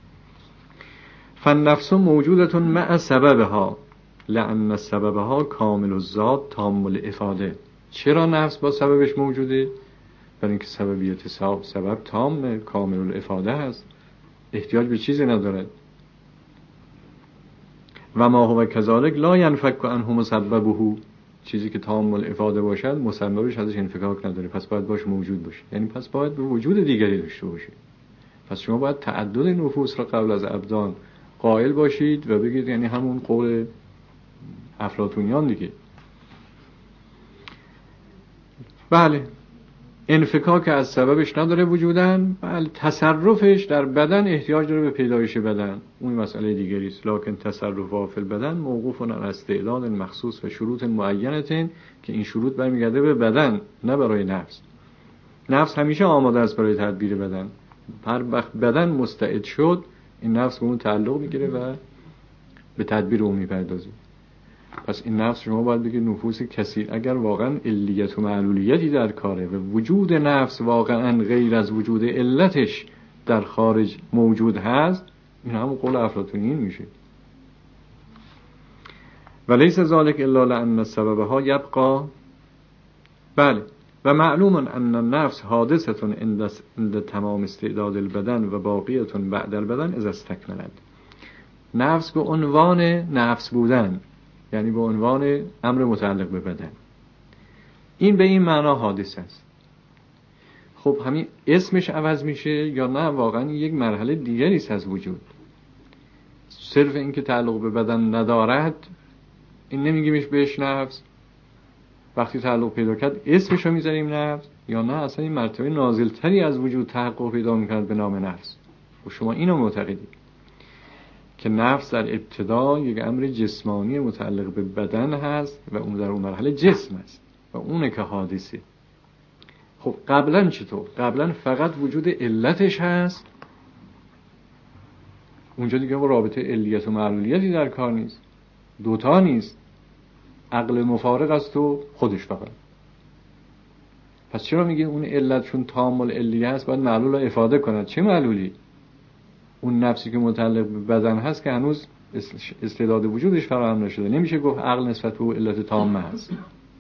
فالنفس موجودتون مع سببها لأن سببها کامل الذات تام الافاده. چرا نفس با سببش موجوده؟ برای اینکه سببیت سبب, سبب تام کامل الافاده هست، احتیاج به چیزی ندارد. و ما هو کذالک لا ينفك عنه مسببه، چیزی که تام الافاده باشد مسببش ازش انفکاک نداره، پس باید باش موجود باشه، یعنی پس باید به وجود دیگری داشته باشه. پس شما باید تعدد نفوس را قبل از ابدان قائل باشید و بگید یعنی همون قول افلاطونیان دیگه. بله، انفکاک از سببش نداره وجودن، بله تصرفش در بدن احتیاج داره به پیدایش بدن، اون مسئله دیگری است. لکن تصرف فی البدن موقوف علی استعداد مخصوص و شروط معینه که این شروط برمیگرده به بدن نه برای نفس. نفس همیشه آماده است برای تدبیر بدن. هر وقت بدن مستعد شد این نفس به اون تعلق میگیره و به تدبیر اون میپردازه. پس این نفس شما باید بگید نفوس کثیر اگر واقعا علیت و معلولیتی در کاره و وجود نفس واقعا غیر از وجود علتش در خارج موجود هست، این همون قول افلاطونیین میشه. ولیس ذالک الا لان سببها یبقى. بله، و معلوم ان النفس حادثه عند تمام استعداد البدن و باقیه بعد البدن اذا استکملت. نفس به عنوان نفس بودن، یعنی به عنوان امر متعلق به بدن، این به این معنا حادث است. خب همین اسمش عوض میشه یا نه واقعا یک مرحله دیگری است از وجود؟ صرف این که تعلق به بدن ندارد این نمیگیمش بهش نفس؟ وقتی تعلق پیدا کرد اسمش رو میذاریم نفس؟ یا نه اصلا این مرتبه نازلتری از وجود تحقق پیدا میکند به نام نفس؟ و شما اینو معتقدید که نفس در ابتدا یک امر جسمانی متعلق به بدن هست و اون در اون مرحله جسم است و اونه که حادثه. خب قبلا چطور؟ قبلا فقط وجود علتش هست، اونجا دیگه رابطه علیت و معلولیتی در کار نیست، دوتا نیست، عقل مفارق است و خودش فقط. پس چرا میگه اون علت چون تام العلیه هست باید معلول رو افاده کند؟ چه معلولی؟ اون نفسی که متعلق به بدن هست که هنوز استعداد وجودش فراهم نشده، نمیشه گفت عقل نسبت به علت تامه هست.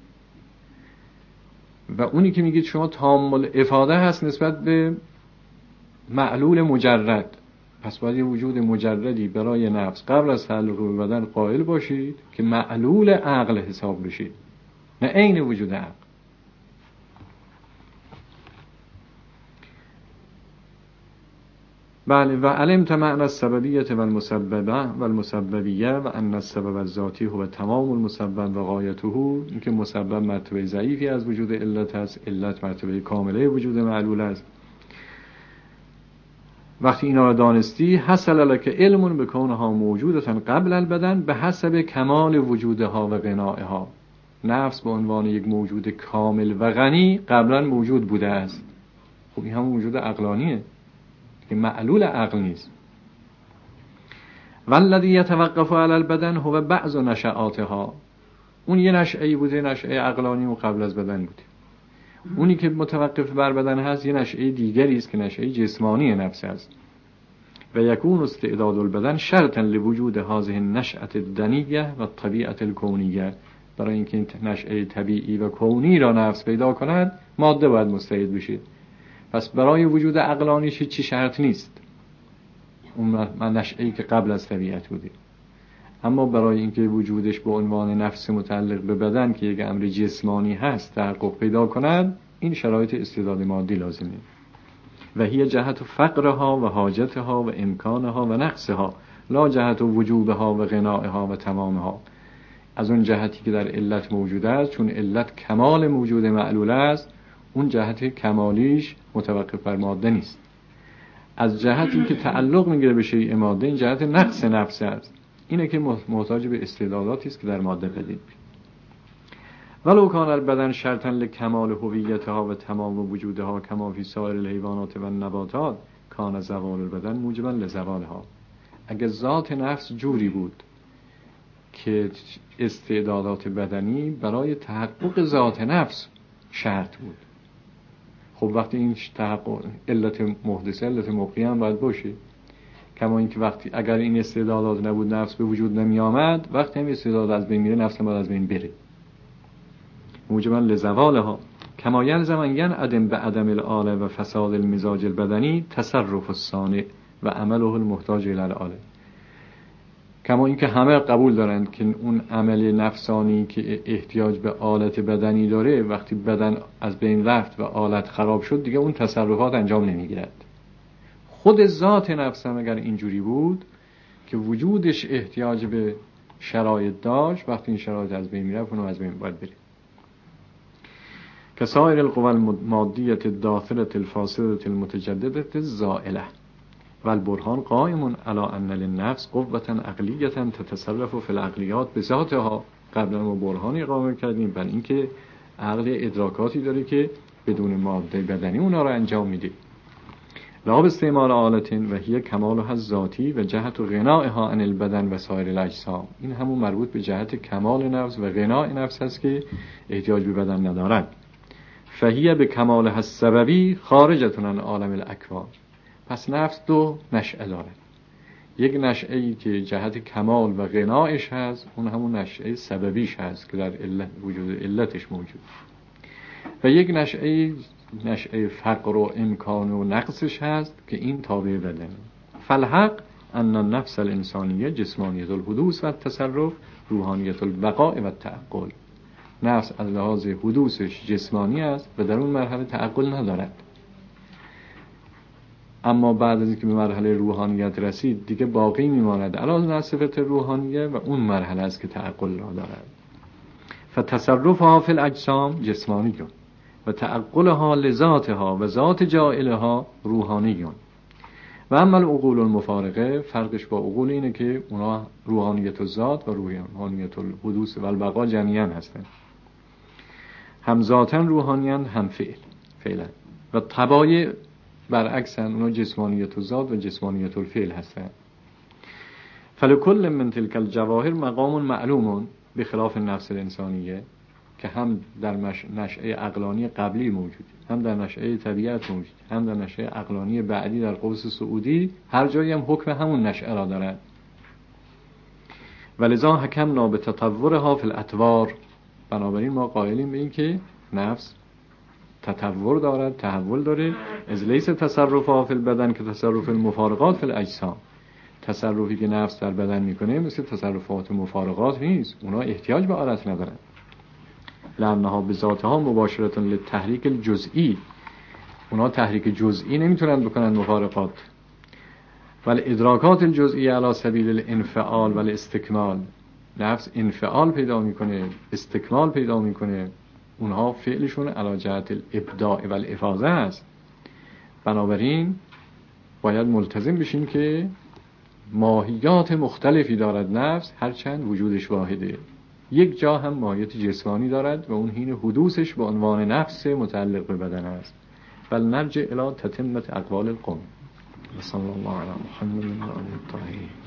و اونی که میگید شما تام الافاده هست نسبت به معلول مجرد، پس باید یه وجود مجردی برای نفس قبل از تعلق به بدن قائل باشید که معلول عقل حساب بشید، نه عین وجود عقل. بله، و علمت معنی السببیت و المسببه و المسببیه و ان السبب الذاتی هو تمام المسبب و غایته. این که مسبب مرتبه ضعیفی از وجود علت است، علت مرتبه کامله وجود معلول است. وقتی اینا رو دانستی حصل لك علم بکونها موجودتا قبل البدن به حسب کمال وجودها و غنائها. نفس به عنوان یک موجود کامل و غنی قبلا موجود بوده است. خب این هم وجود عقلانیه که معلول عقل نیست. والذی یتوقف علی البدن هو بعض نشآتها. اون یه نشأه‌ای بوده، نشأه عقلانی و قبل از بدن بوده. اونی که متوقف بر بدن هست یه نشأه دیگری است که نشأه جسمانی نفس است. و یکون استعداد البدن شرطا لوجود هذه النشأة الدنیه و طبیعة الکونیه. برای اینکه نشأه طبیعی و کونی را نفس پیدا کند ماده باید مستعد بشه. پس برای وجود عقلانیش چی شرط نیست، اون نشأه‌ای که قبل از طبیعت بوده. اما برای اینکه وجودش به عنوان نفس متعلق به بدن که یک امر جسمانی هست تحقق پیدا کند، این شرایط استعداد مادی لازمه. و هی جهت فقرها و حاجتها و امکانها و نقصها، لا جهت وجوبها و غنائها و تمامها. از اون جهتی که در علت موجود است، چون علت کمال موجود معلول است، اون جهت کمالیش متوقف بر ماده نیست. از جهتی که تعلق میگیره به شیء ماده، این جهت نقص نفس است. اینه که محتاج به استعداداتی است که در ماده پدید. ولو کان البدن شرطا لکمال هویتها و تمام وجودها کما فی سایر الحیوانات و النباتات کان زوال البدن موجبا لزوالها. اگه ذات نفس جوری بود که استعدادات بدنی برای تحقق ذات نفس شرط بود، خب وقتی این تحقق علت محدثه علت مبقی هم باید باشه. کما اینکه وقتی اگر این استعدادات نبود نفس به وجود نمی آمد، وقتی هم استعداد از بین میره نفس هم باید از بین بره. موجبا لزوالها کما یلزم ان ینعدم بعدم الآله و فساد المزاج البدنی تصرف الصانع و عمله المحتاج الی الآله. کما اینکه همه قبول دارند که اون عمل نفسانی که احتیاج به آلت بدنی داره، وقتی بدن از بین رفت و آلت خراب شد دیگه اون تصرفات انجام نمیگیرد. خود ذات نفس هم اگر اینجوری بود که وجودش احتیاج به شرایط داشت، وقتی این شرایط از بین میرفت اونو از بین باید بره. كسائر القوى المادية الداخلة الفاسدة المتجددة الزائلة والبرهان قائم على أن للنفس قوة عقلية تتصرف في العقليات بذاتها. قبلا ما برهانی اقامه کردیم بر اینکه عقل ادراکاتی داره که بدون ماده بدنی اونا رو انجام میده. لا باستعمال آلة و هی کمالها الذاتی و جهت غنائها عن البدن و سایر الاجسام. این همون مربوط به جهت کمال نفس و غناء نفس هست که احتیاج به بدن ندارد. فهی به کمالها السببی خارجة عن عالم الاکوان. پس نفس دو نشأه داره. یک نشأه ای که جهت کمال و غنایش هست، اون همون نشأه سببیش هست که در علت وجود علتش موجود، و یک نشأه نشأه فقر و امکان و نقصش هست که این تابع بدنه. فالحق ان النفس الانسانیه جسمانیت الحدوث و التصرف، روحانیت البقاء و التعقل. نفس از لحاظ حدوثش جسمانی است و در اون مرحله تعقل ندارد، اما بعد از اینکه به مرحله روحانیت رسید دیگه باقی میماند علاوه بر صفت روحانیه و اون مرحله است که تعقل را دارد. فتصرفها فی الاجسام جسمانیون و تعقلها لذاتها و ذات جائلها روحانیون. و اما العقول المفارقه، فرقش با عقول اینه که اونا روحانیت الذات و روحانیت الحدوث و البقا جمعیاً هستند، هم ذاتاً روحانیاً هم فعل فعلا، و طبایع برعکسن، اونا جسمانیت الذات و جسمانیت الفعل هستند. فلکل من تلک الجواهر مقام معلوم بخلاف النفس الانسانیه، که هم در نشأه عقلانی قبلی موجود، هم در نشأه طبیعت موجود، هم در نشأه عقلانی بعدی در قوس سعودی، هر جایی هم حکم همون نشأه را دارد. ولذا حکمنا به تطورها فی الاطوار. بنابراین ما قائلیم به این که نفس تطور دارد، تحول داره. از لیس تصرفها فی البدن که تصرف المفارقات فی الاجسام. تصرفی که نفس در بدن میکنه مثل تصرفات مفارقات نیست، اونا احتیاج به آلت ندارن. لانها بذاتها مباشرة للتحریک الجزئی، اونا تحریک جزئی نمیتونن بکنن مفارقات. ولی ادراکات الجزئی علی سبیل الانفعال و الاستکمال، نفس انفعال پیدا میکنه، استکمال پیدا میکنه، اونها فعلشون علی جهت الابداع و الافاضه است. بنابراین باید ملتزم بشیم که ماهیات مختلفی دارد نفس، هرچند وجودش واحده. یک جا هم ماهیت جسمانی دارد و اون حین حدوثش به عنوان نفس متعلق به بدن است. بل نرجع الی تتمت اقوال القوم. صلی الله علی محمد و آله الطاهرین.